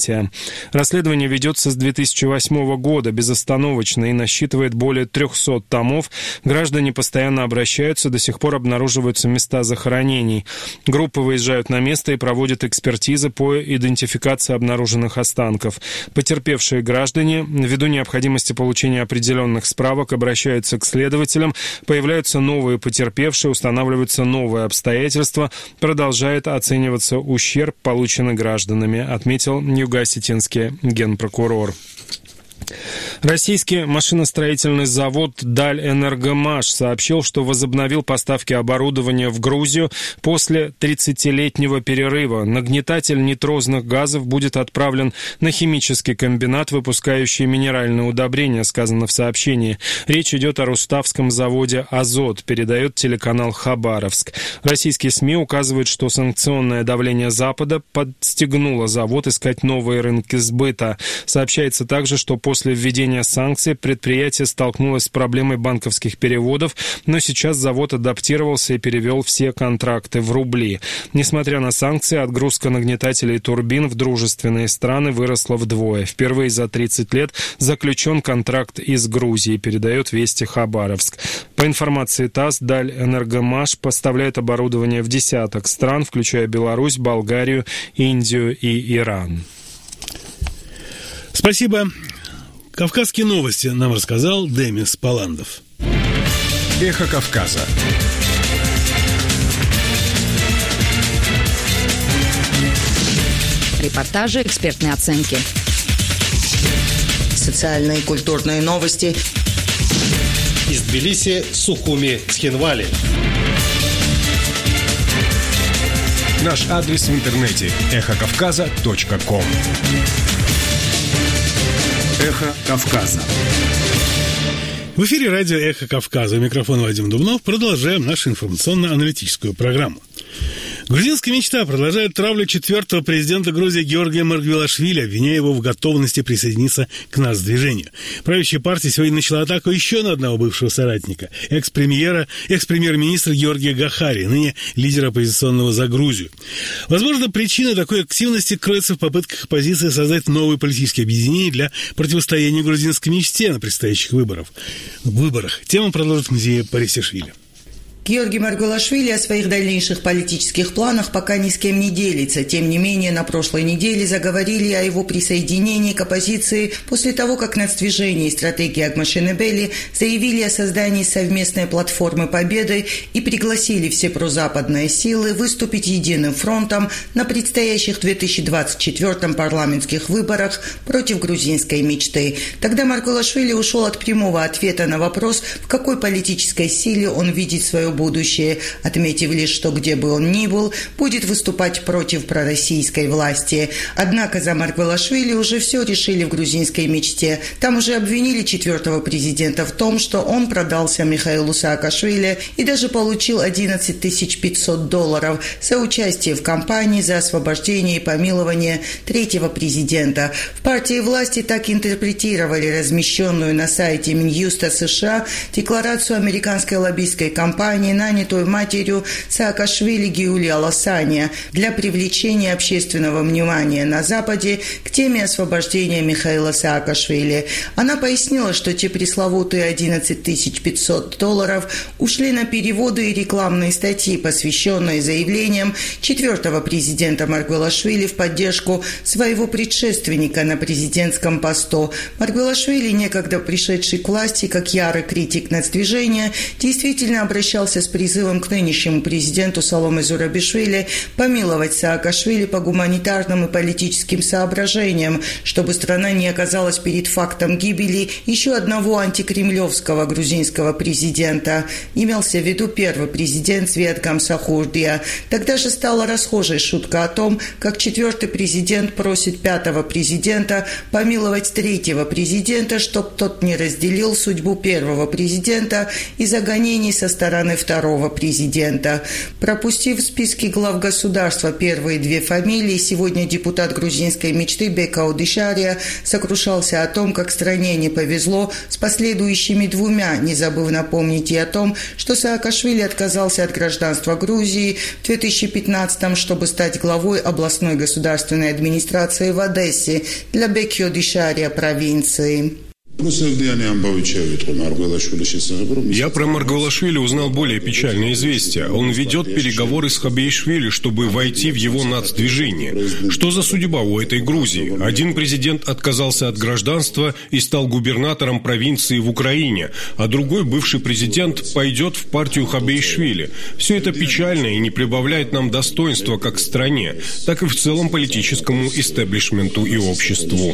десятилетия. Расследование ведется с 2008 года безостановочно и насчитывает более 300 томов. Граждане постоянно обращаются, до сих пор обнаруживаются места захоронений. Группы выезжают на место и проводят экспертизы по идентификации обнаруженных останков. Потерпевшие граждане, ввиду необходимости получения определенных справок, обращаются к следователям, появляются новые потерпевшие, устанавливаются новые обстоятельства, продолжает оцениваться ущерб, полученный гражданами, отметил ньюго-осетинский генпрокурор. Российский машиностроительный завод «Дальэнергомаш» сообщил, что возобновил поставки оборудования в Грузию после 30-летнего перерыва. Нагнетатель нитрозных газов будет отправлен на химический комбинат, выпускающий минеральные удобрения, сказано в сообщении. Речь идет о руставском заводе «Азот», передает телеканал «Хабаровск». Российские СМИ указывают, что санкционное давление Запада подстегнуло завод искать новые рынки сбыта. Сообщается также, что после введения санкций предприятие столкнулось с проблемой банковских переводов, но сейчас завод адаптировался и перевел все контракты в рубли. Несмотря на санкции, отгрузка нагнетателей турбин в дружественные страны выросла вдвое. Впервые за 30 лет заключен контракт из Грузии, передает «Вести Хабаровск». По информации ТАСС, «Дальэнергомаш» поставляет оборудование в десяток стран, включая Беларусь, Болгарию, Индию и Иран. Спасибо. «Кавказские новости» нам рассказал Демис Паландов. Эхо Кавказа. Репортажи, экспертные оценки. Социальные и культурные новости. Из Тбилиси, Сухуми, Цхинвали. Наш адрес в интернете – эхокавказа.ком. Эхо Кавказа. В эфире радио «Эхо Кавказа». У микрофона Вадим Дубнов. Продолжаем нашу информационно-аналитическую программу. Грузинская мечта продолжает травлю 4-го президента Грузии Георгия Маргвелашвили, обвиняя его в готовности присоединиться к НАС-движению. Правящая партия сегодня начала атаку еще на одного бывшего соратника, экс-премьер-министра Георгия Гахари, ныне лидера оппозиционного «За Грузию». Возможно, причина такой активности кроется в попытках оппозиции создать новые политические объединения для противостояния грузинской мечте на предстоящих выборах. Тему продолжит музей Парисишвили. Георгий Маргвелашвили о своих дальнейших политических планах пока ни с кем не делится. Тем не менее, на прошлой неделе заговорили о его присоединении к оппозиции после того, как нацдвижение и стратегия Агмашенебели заявили о создании совместной платформы победы и пригласили все прозападные силы выступить единым фронтом на предстоящих 2024 парламентских выборах против грузинской мечты. Тогда Маргвелашвили ушел от прямого ответа на вопрос, в какой политической силе он видит свое будущее, отметив лишь, что где бы он ни был, будет выступать против пророссийской власти. Однако за Маргвелашвили уже все решили в грузинской мечте. Там уже обвинили 4-го президента в том, что он продался Михаилу Саакашвили и даже получил $11 500 за участие в кампании за освобождение и помилование 3-го президента. В партии власти так интерпретировали размещенную на сайте Минюста США декларацию американской лоббистской компании, нанятую матерью Саакашвили Гиули Аласания для привлечения общественного внимания на Западе к теме освобождения Михаила Саакашвили. Она пояснила, что те пресловутые $11 500 ушли на переводы и рекламные статьи, посвященные заявлениям 4-го президента Маргвелашвили в поддержку своего предшественника на президентском посту. Маргвелашвили, некогда пришедший к власти как ярый критик нацдвижения, действительно обращался с призывом к нынешнему президенту Саломе Зурабишвили помиловать Саакашвили по гуманитарным и политическим соображениям, чтобы страна не оказалась перед фактом гибели еще одного антикремлевского грузинского президента. Имелся в виду первый президент Свет Гамсахурдия. Тогда же стала расхожей шутка о том, как 4-й президент просит 5-го президента помиловать 3-го президента, чтоб тот не разделил судьбу 1-го президента из-за гонений со стороны сменой второго президента. Пропустив в списке глав государства первые две фамилии, сегодня депутат грузинской мечты Бека Одишария сокрушался о том, как стране не повезло с последующими двумя, не забыв напомнить и о том, что Саакашвили отказался от гражданства Грузии в 2015-м, чтобы стать главой областной государственной администрации в Одессе для Беки Одишария провинции. Я про Маргвелашвили узнал более печальное известие. Он ведет переговоры с Хабеишвили, чтобы войти в его нацдвижение. Что за судьба у этой Грузии? Один президент отказался от гражданства и стал губернатором провинции в Украине, а другой, бывший президент, пойдет в партию Хабеишвили. Все это печально и не прибавляет нам достоинства как стране, так и в целом политическому истеблишменту и обществу.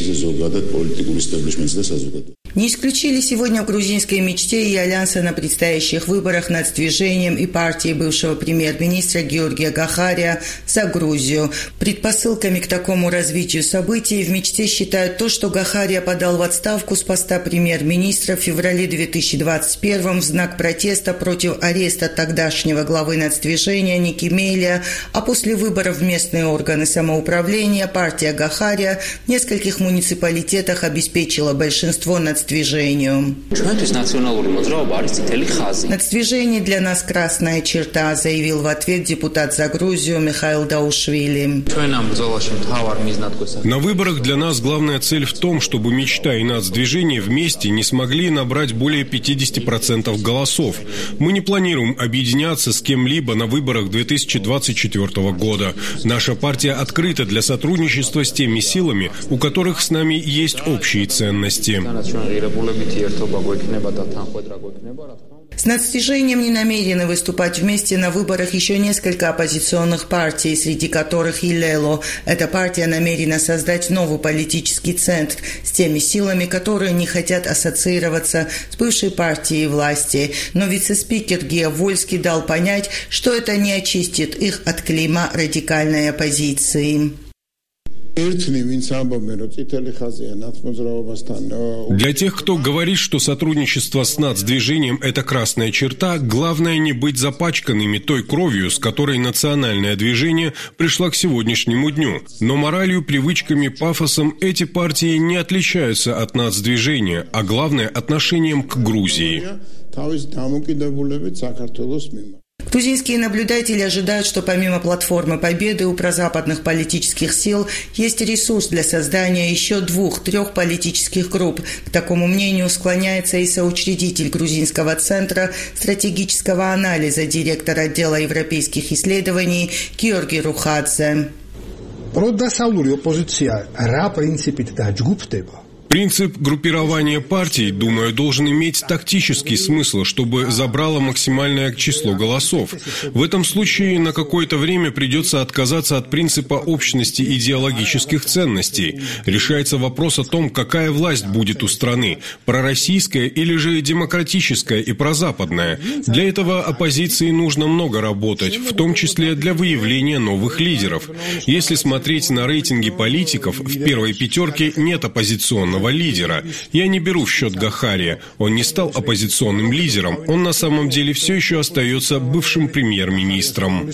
Не исключили сегодня в грузинской мечте и альянса на предстоящих выборах нацдвижением и партии бывшего премьер-министра Георгия Гахария «За Грузию». Предпосылками к такому развитию событий в мечте считают то, что Гахария подал в отставку с поста премьер-министра в феврале 2021 в знак протеста против ареста тогдашнего главы нацдвижения Ники Мейлия, а после выборов в местные органы самоуправления партия Гахария в нескольких муниципалитетах обеспечила большинство нацдвижению. Нацдвижение для нас красная черта, заявил в ответ депутат «За Грузию» Михаил Даушвили. На выборах для нас главная цель в том, чтобы мечта и нацдвижение вместе не смогли набрать более 50% голосов. Мы не планируем объединяться с кем-либо на выборах 2024 года. Наша партия открыта для сотрудничества с теми силами, у которых с нами есть общие ценности. С нацдвижением не намерены выступать вместе на выборах еще несколько оппозиционных партий, среди которых и Лело. Эта партия намерена создать новый политический центр с теми силами, которые не хотят ассоциироваться с бывшей партией власти. Но вице-спикер Гео Вольский дал понять, что это не очистит их от клейма радикальной оппозиции. Для тех, кто говорит, что сотрудничество с нацдвижением – это красная черта, главное не быть запачканными той кровью, с которой национальное движение пришло к сегодняшнему дню. Но моралью, привычками, пафосом эти партии не отличаются от нацдвижения, а главное – отношением к Грузии. Грузинские наблюдатели ожидают, что помимо платформы Победы у прозападных политических сил есть ресурс для создания еще 2-3 политических групп. К такому мнению склоняется и соучредитель Грузинского центра стратегического анализа, директор отдела европейских исследований Георгий Рухадзе. Принцип группирования партий, думаю, должен иметь тактический смысл, чтобы забрало максимальное число голосов. В этом случае на какое-то время придется отказаться от принципа общности идеологических ценностей. Решается вопрос о том, какая власть будет у страны – пророссийская или же демократическая и прозападная. Для этого оппозиции нужно много работать, в том числе для выявления новых лидеров. Если смотреть на рейтинги политиков, в первой пятерке нет оппозиционного лидера. Я не беру в счет Гахария. Он не стал оппозиционным лидером. Он на самом деле все еще остается бывшим премьер-министром.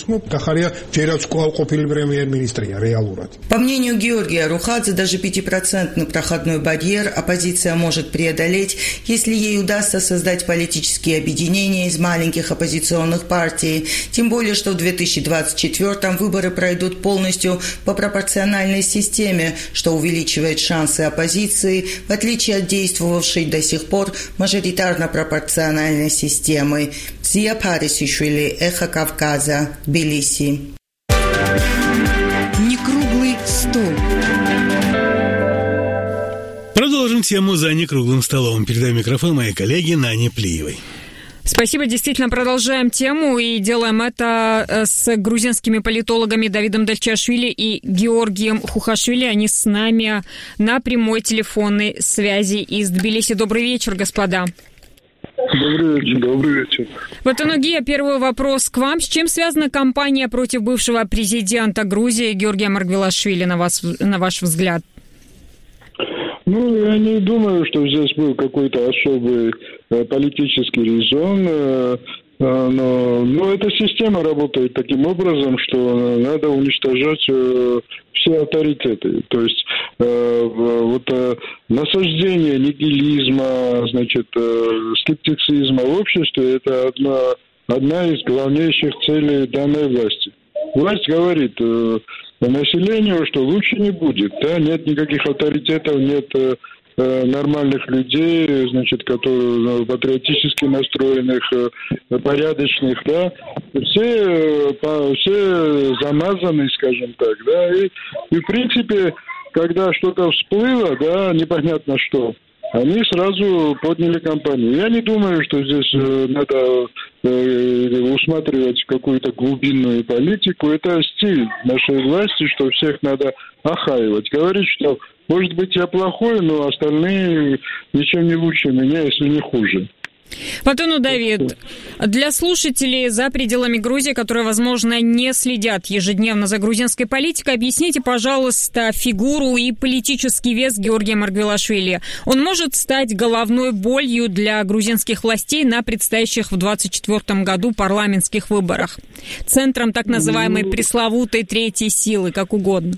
По мнению Георгия Рухадзе, даже 5% проходной барьер оппозиция может преодолеть, если ей удастся создать политические объединения из маленьких оппозиционных партий. Тем более, что в 2024 выборы пройдут полностью по пропорциональной системе, что увеличивает шансы оппозиции, в отличие от действовавшей до сих пор мажоритарно-пропорциональной системы. Зия Парисишвили, Эхо Кавказа, Тбилиси. Некруглый стол. Продолжим тему за некруглым столом. Передаю микрофон моей коллеге Нане Плиевой. Спасибо. Действительно, продолжаем тему и делаем это с грузинскими политологами Давидом Дальчашвили и Георгием Хухашвили. Они с нами на прямой телефонной связи из Тбилиси. Добрый вечер, господа. Добрый вечер. Батанугия, первый вопрос к вам. С чем связана кампания против бывшего президента Грузии Георгия Маргвелашвили, на ваш взгляд? Я не думаю, что здесь был какой-то особый политический резон. Но эта система работает таким образом, что надо уничтожать все авторитеты. То есть насаждение нигилизма, скептицизма в обществе – это одна из главнейших целей данной власти. Власть говорит населению, что лучше не будет, да, нет никаких авторитетов, нет нормальных людей, которые патриотически настроенных, порядочных, да, все замазаны, скажем так, да, и в принципе, когда что-то всплыло, да, непонятно что, они сразу подняли кампанию. Я не думаю, что здесь надо усматривать какую-то глубинную политику. Это стиль нашей власти, что всех надо охаивать. Говорить, что, может быть, я плохой, но остальные ничем не лучше меня, если не хуже. Батону Давид, для слушателей за пределами Грузии, которые, возможно, не следят ежедневно за грузинской политикой, объясните, пожалуйста, фигуру и политический вес Георгия Маргвелашвили. Он может стать головной болью для грузинских властей на предстоящих в 2024 году парламентских выборах, центром так называемой пресловутой третьей силы, как угодно.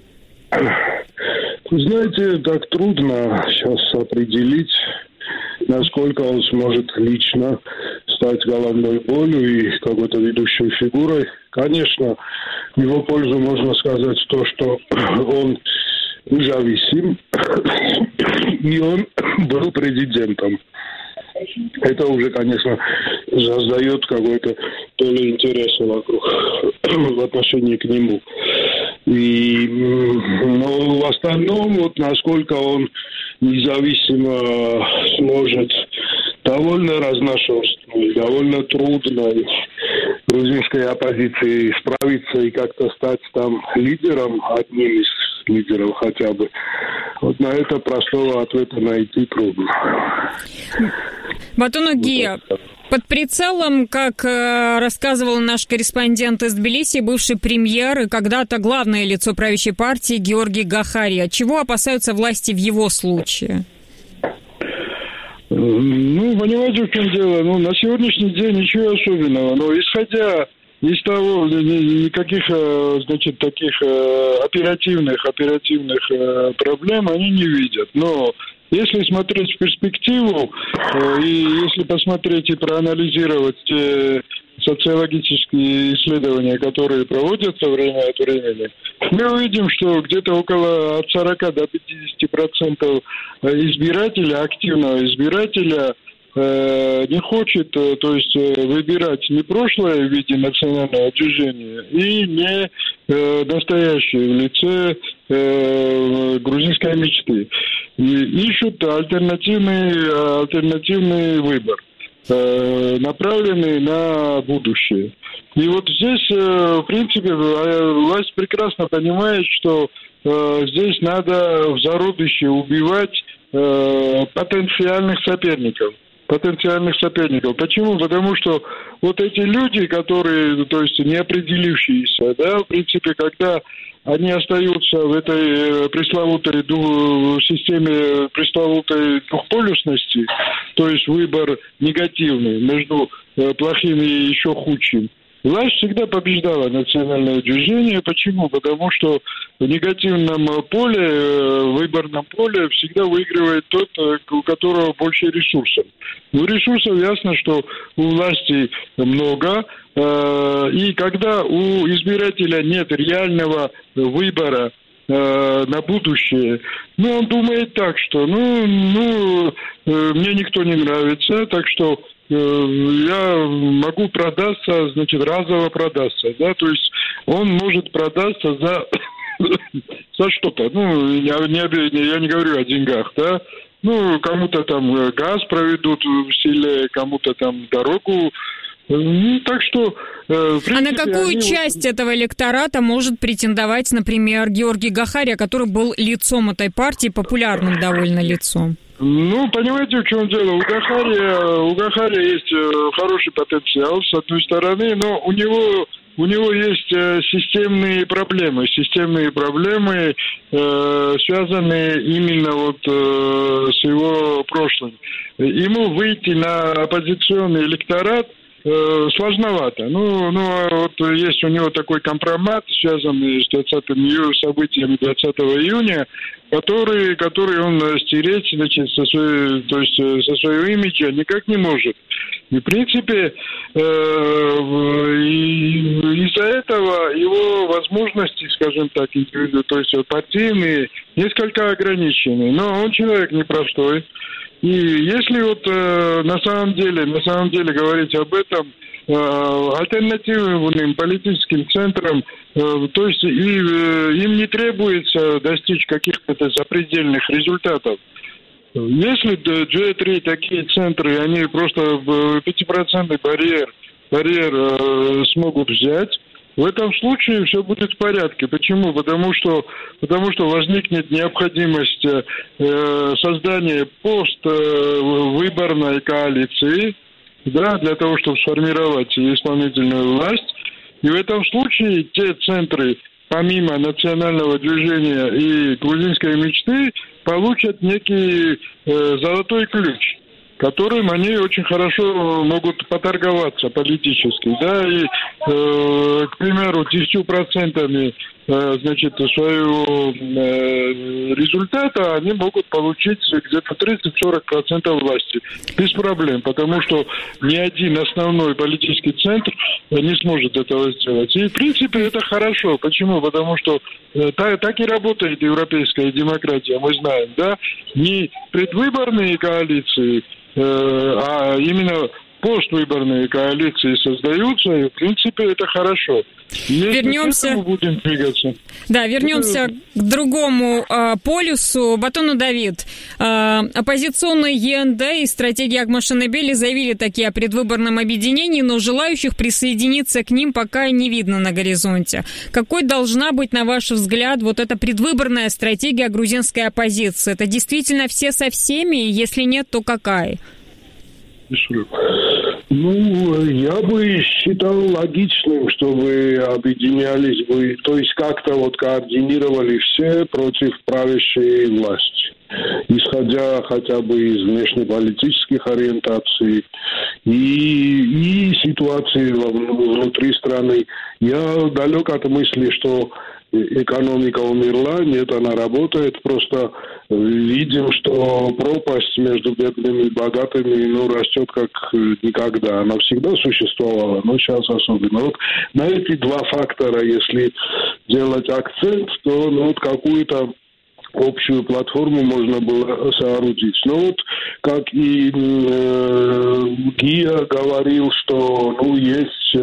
Знаете, так трудно сейчас определить, насколько он сможет лично стать головной болью и какой-то ведущей фигурой. Конечно, в его пользу можно сказать то, что он независим, и он был президентом. Это уже, конечно, создает какой-то поле интереса вокруг, в отношении к нему. Но в остальном, насколько он независимо сможет довольно разношерстно и довольно трудно грузинской оппозиции справиться и как-то стать там лидером, одним из лидеров хотя бы. На это простого ответа найти трудно. Батону Гия, под прицелом, как рассказывал наш корреспондент из Тбилиси, бывший премьер и когда-то главное лицо правящей партии Георгий Гахария. Чего опасаются власти в его случае? Понимаете, в чем дело? На сегодняшний день ничего особенного. Но исходя из того, никаких, таких оперативных проблем они не видят. Но если смотреть в перспективу, и если посмотреть и проанализировать те социологические исследования, которые проводятся время от времени, мы увидим, что где-то от 40 до 50% избирателя, активного избирателя, не хочет, то есть выбирать не прошлое в виде национального движения и не настоящее в лице грузинской мечты. И ищут альтернативный выбор, направленный на будущее. И вот здесь, в принципе, власть прекрасно понимает, что здесь надо в зародыше убивать потенциальных соперников. Почему? Потому что вот эти люди, которые, то есть не определившиеся, да, в принципе, когда они остаются в этой пресловутой системе пресловутой двухполюсности, то есть выбор негативный между плохим и еще худшим, власть всегда побеждала национальное движение. Почему? Потому что в негативном поле, выборном поле всегда выигрывает тот, у которого больше ресурсов. Ресурсов ясно, что у власти много, и когда у избирателя нет реального выбора на будущее, он думает так, что мне никто не нравится, так что я могу продаться, разово продаться, да, то есть он может продаться за что-то, я не говорю о деньгах, да, кому-то там газ проведут в селе, кому-то там дорогу, так что... принципе, на какую часть этого электората может претендовать, например, Георгий Гахария, который был лицом этой партии, популярным довольно лицом? Понимаете, в чем дело? У Гахария есть хороший потенциал, с одной стороны, но у него есть системные проблемы, связанные именно с его прошлым. Ему выйти на оппозиционный электорат сложновато. Вот есть у него такой компромат, связанный с событиями 20 июня, который он стереть, значит, со своего имиджа никак не может. И, в принципе, из-за этого его возможности, скажем так, то есть партийные, несколько ограничены. Но он человек непростой. И если вот на самом деле говорить об этом, альтернативным политическим центрам, то есть им не требуется достичь каких-то запредельных результатов. Если 2-3 такие центры, они просто 5% барьер смогут взять, в этом случае все будет в порядке. Почему? Потому что возникнет необходимость создания поствыборной коалиции, да, для того, чтобы сформировать исполнительную власть. И в этом случае те центры, помимо национального движения и грузинской мечты, получат некий золотой ключ, которым они очень хорошо могут поторговаться политически, да, и, к примеру, 10% значит, своего результата они могут получить где-то 30-40% власти. Без проблем, потому что ни один основной политический центр не сможет этого сделать. И, в принципе, это хорошо. Почему? Потому что так и работает европейская демократия, мы знаем, да? Не предвыборные коалиции, а именно поствыборные коалиции создаются, и, в принципе, это хорошо. Вернемся к другому полюсу. Батону Давид. Оппозиционные ЕНД и стратегии Агмашенебели заявили такие о предвыборном объединении, но желающих присоединиться к ним пока не видно на горизонте. Какой должна быть, на ваш взгляд, вот эта предвыборная стратегия грузинской оппозиции? Это действительно все со всеми? Если нет, то какая? Я бы считал логичным, чтобы объединялись бы, то есть как-то вот координировали все против правящей власти, исходя хотя бы из внешнеполитических ориентаций и ситуации внутри страны. Я далек от мысли, что экономика умерла, нет, она работает, просто видим, что пропасть между бедными и богатыми, растет как никогда. Она всегда существовала, но сейчас особенно. Вот на эти два фактора, если делать акцент, то какую-то общую платформу можно было соорудить. Как и Гия говорил, что, есть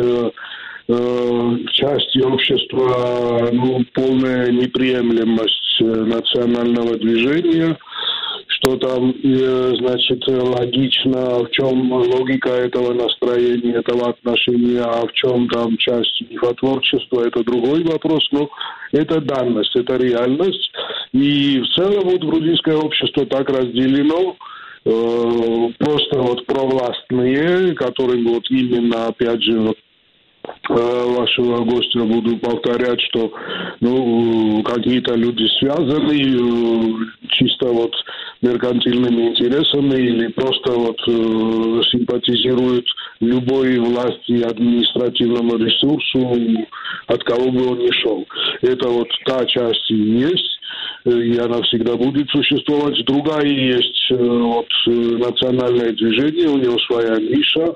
части общества, полная неприемлемость национального движения, что там, логично, в чем логика этого настроения, этого отношения, а в чем там часть мифотворчества, это другой вопрос, но это данность, это реальность. И в целом грузинское общество так разделено, просто провластные, которым именно, опять же, вашего гостя буду повторять, что какие-то люди связаны чисто меркантильными интересами или просто симпатизируют любой власти и административному ресурсу, от кого бы он ни шел. Это та часть и есть, и она всегда будет существовать. Другая есть национальное движение, у него своя ниша,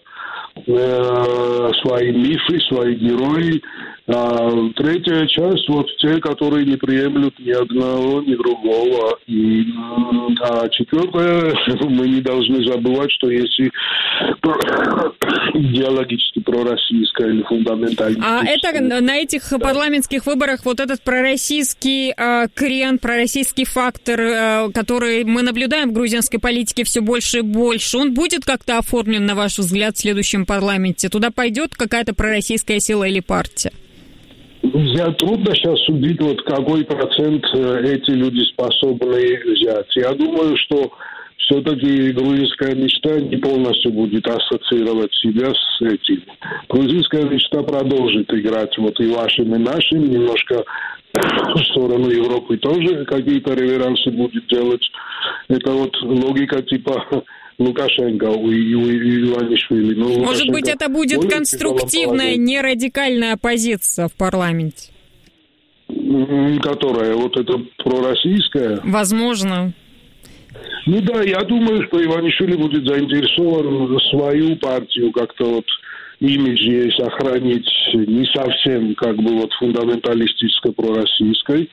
свои мифы, свои герои. А третья часть те, которые не приемлют ни одного, ни другого. А четвертое, мы не должны забывать, что есть и идеологически пророссийская или фундаментальная. А это на этих парламентских выборах этот пророссийский крен, пророссийский фактор, который мы наблюдаем в грузинской политике все больше и больше, он будет как-то оформлен, на ваш взгляд, в следующем парламенте? Туда пойдет какая-то пророссийская сила или партия? Трудно сейчас судить, какой процент эти люди способны взять. Я думаю, что все-таки грузинская мечта не полностью будет ассоциировать себя с этим. Грузинская мечта продолжит играть и вашим, и нашим, немножко в сторону Европы тоже какие-то реверансы будет делать. Это логика типа Лукашенко и Иванишвили. Может быть, это будет конструктивная, не радикальная оппозиция в парламенте? Которая? Вот это пророссийская? Возможно. Ну да, я думаю, что Иванишвили будет заинтересован свою партию как-то вот имидж ей сохранить не совсем как бы вот фундаменталистической пророссийской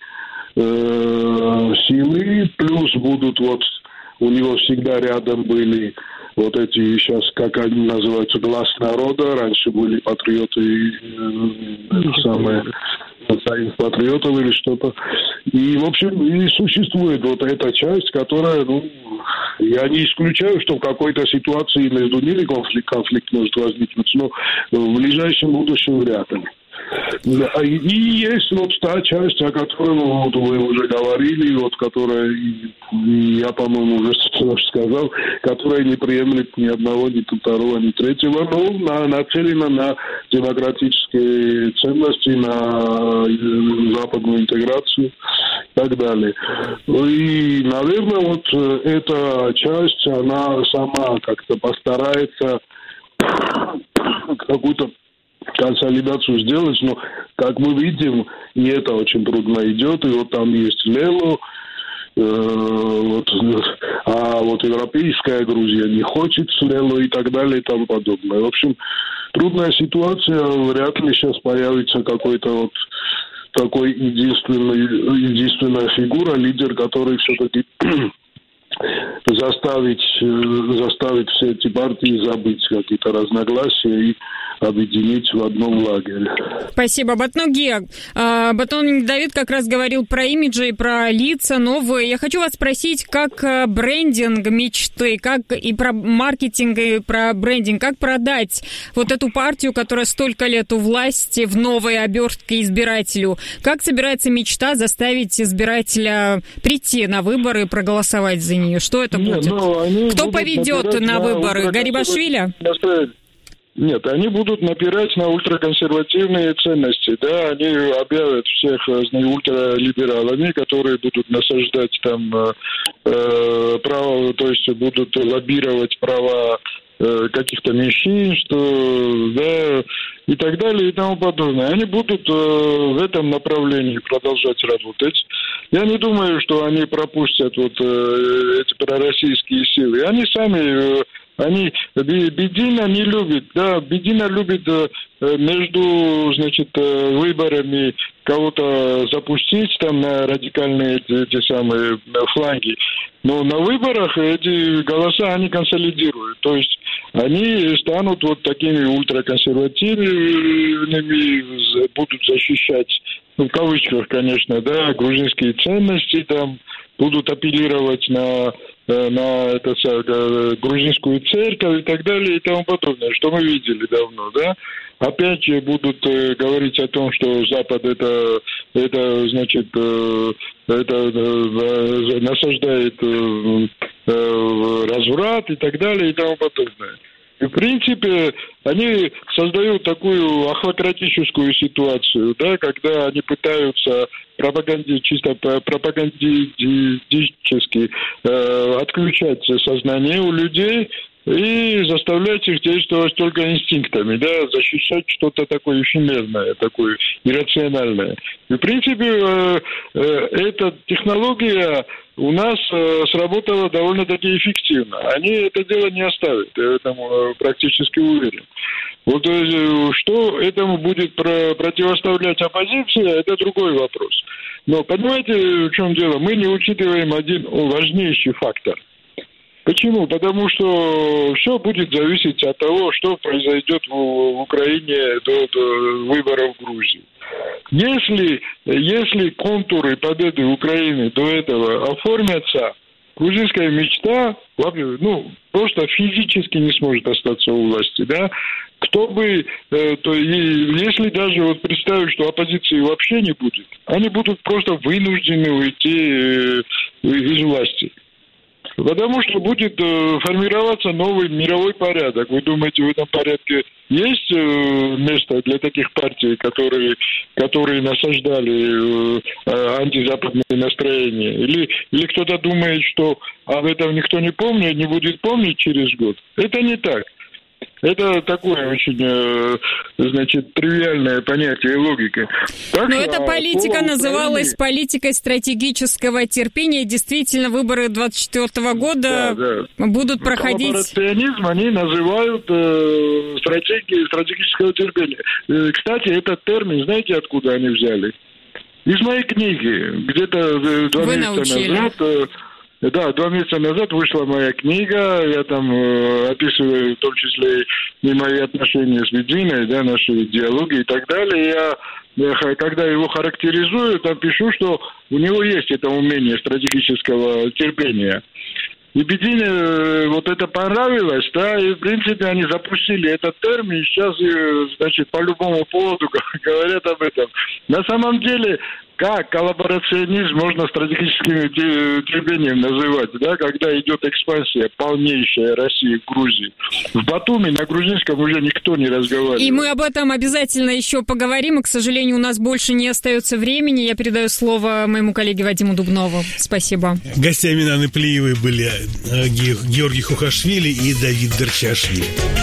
силы, плюс будут вот у него всегда рядом были вот эти сейчас, как они называются, глаз народа, раньше были патриоты, самые союз патриотов или что-то. И, в общем, и существует вот эта часть, которая, я не исключаю, что в какой-то ситуации между ними конфликт может возникнуть, но в ближайшем будущем вряд ли. И есть вот та часть, о которой вот вы уже говорили, вот которая, я, по-моему, уже сказал, которая не приемлет ни одного, ни второго, ни третьего, но нацелена на демократические ценности, на западную интеграцию и так далее. И, наверное, вот эта часть, она сама как-то постарается какую-то консолидацию сделать, но, как мы видим, и это очень трудно идет, и вот там есть Лело, а вот европейская Грузия не хочет Лело и так далее и тому подобное. В общем, трудная ситуация, вряд ли сейчас появится какой-то вот такой единственная фигура, лидер, который все-таки заставить все эти партии забыть какие-то разногласия и объединить в одном лагере. Спасибо. Батнуге. Батон Давид как раз говорил про имиджи, про лица новые. Я хочу вас спросить, как брендинг мечты, как и про маркетинг, и про брендинг, как продать вот эту партию, которая столько лет у власти, в новой обертке избирателю? Как собирается мечта заставить избирателя прийти на выборы и проголосовать за нее? Что это будет? Кто поведет на выборы? Гарибашвили? Нет, они будут напирать на ультраконсервативные ценности, да, они объявят всех ультралибералами, которые будут насаждать там право, то есть будут лоббировать права каких-то меньшинств, да, и так далее, и тому подобное. Они будут в этом направлении продолжать работать. Я не думаю, что они пропустят вот эти пророссийские силы. Они сами... Бедина не любит, да, Бедина любит между, выборами кого-то запустить там на радикальные эти самые фланги. Но на выборах эти голоса они консолидируют. То есть они станут вот такими ультраконсервативными, будут защищать, в кавычках, конечно, да, грузинские ценности, там будут апеллировать на грузинскую церковь и так далее и тому подобное, что мы видели давно, да. Опять будут говорить о том, что Запад это насаждает разврат и так далее и тому подобное. И, в принципе, они создают такую охлократическую ситуацию, да, когда они пытаются чисто пропагандистически отключать сознание у людей и заставлять их действовать только инстинктами, да, защищать что-то такое эфемерное, такое иррациональное. И, в принципе, эта технология у нас сработала довольно-таки эффективно. Они это дело не оставят, я в этом практически уверен. Вот что этому будет противоставлять оппозиция, это другой вопрос. Но понимаете, в чем дело? Мы не учитываем один важнейший фактор. Почему? Потому что все будет зависеть от того, что произойдет в Украине до выборов в Грузии. Если контуры победы Украины до этого оформятся, грузинская мечта, просто физически не сможет остаться у власти, да. Если даже вот представить, что оппозиции вообще не будет, они будут просто вынуждены уйти из власти. Потому что будет формироваться новый мировой порядок. Вы думаете, в этом порядке есть место для таких партий, которые насаждали антизападные настроения? Или кто-то думает, что об этом никто не помнит, не будет помнить через год? Это не так. Это такое очень, тривиальное понятие и логика. Но эта политика называлась политикой стратегического терпения. Действительно, выборы 2024 года будут проходить... Коллаборационизм они называют стратегического терпения. Кстати, этот термин, знаете, откуда они взяли? Из моей книги. Где-то 2 месяца назад... Да, 2 месяца назад вышла моя книга, я там описываю в том числе и мои отношения с Мединой, да, наши диалоги и так далее. Я когда его характеризую, там пишу, что у него есть это умение стратегического терпения. И Бедине вот это понравилось, да, и в принципе они запустили этот термин, сейчас, по любому поводу говорят об этом. На самом деле, как коллаборационизм можно стратегическим терпением называть, да, когда идет экспансия полнейшая России в Грузии. В Батуми на грузинском уже никто не разговаривает. И мы об этом обязательно еще поговорим, и, к сожалению, у нас больше не остается времени. Я передаю слово моему коллеге Вадиму Дубнову. Спасибо. Гостями Наны Плиевой были Георгий Хухашвили и Давид Дарчашвили.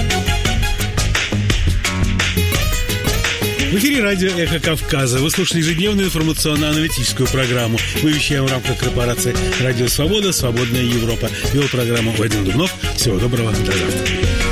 В эфире радио «Эхо Кавказа». Вы слушали ежедневную информационно-аналитическую программу. Мы вещаем в рамках корпорации «Радио Свобода», «Свободная Европа». Вел программу Вадим Дубнов. Всего доброго. До завтра.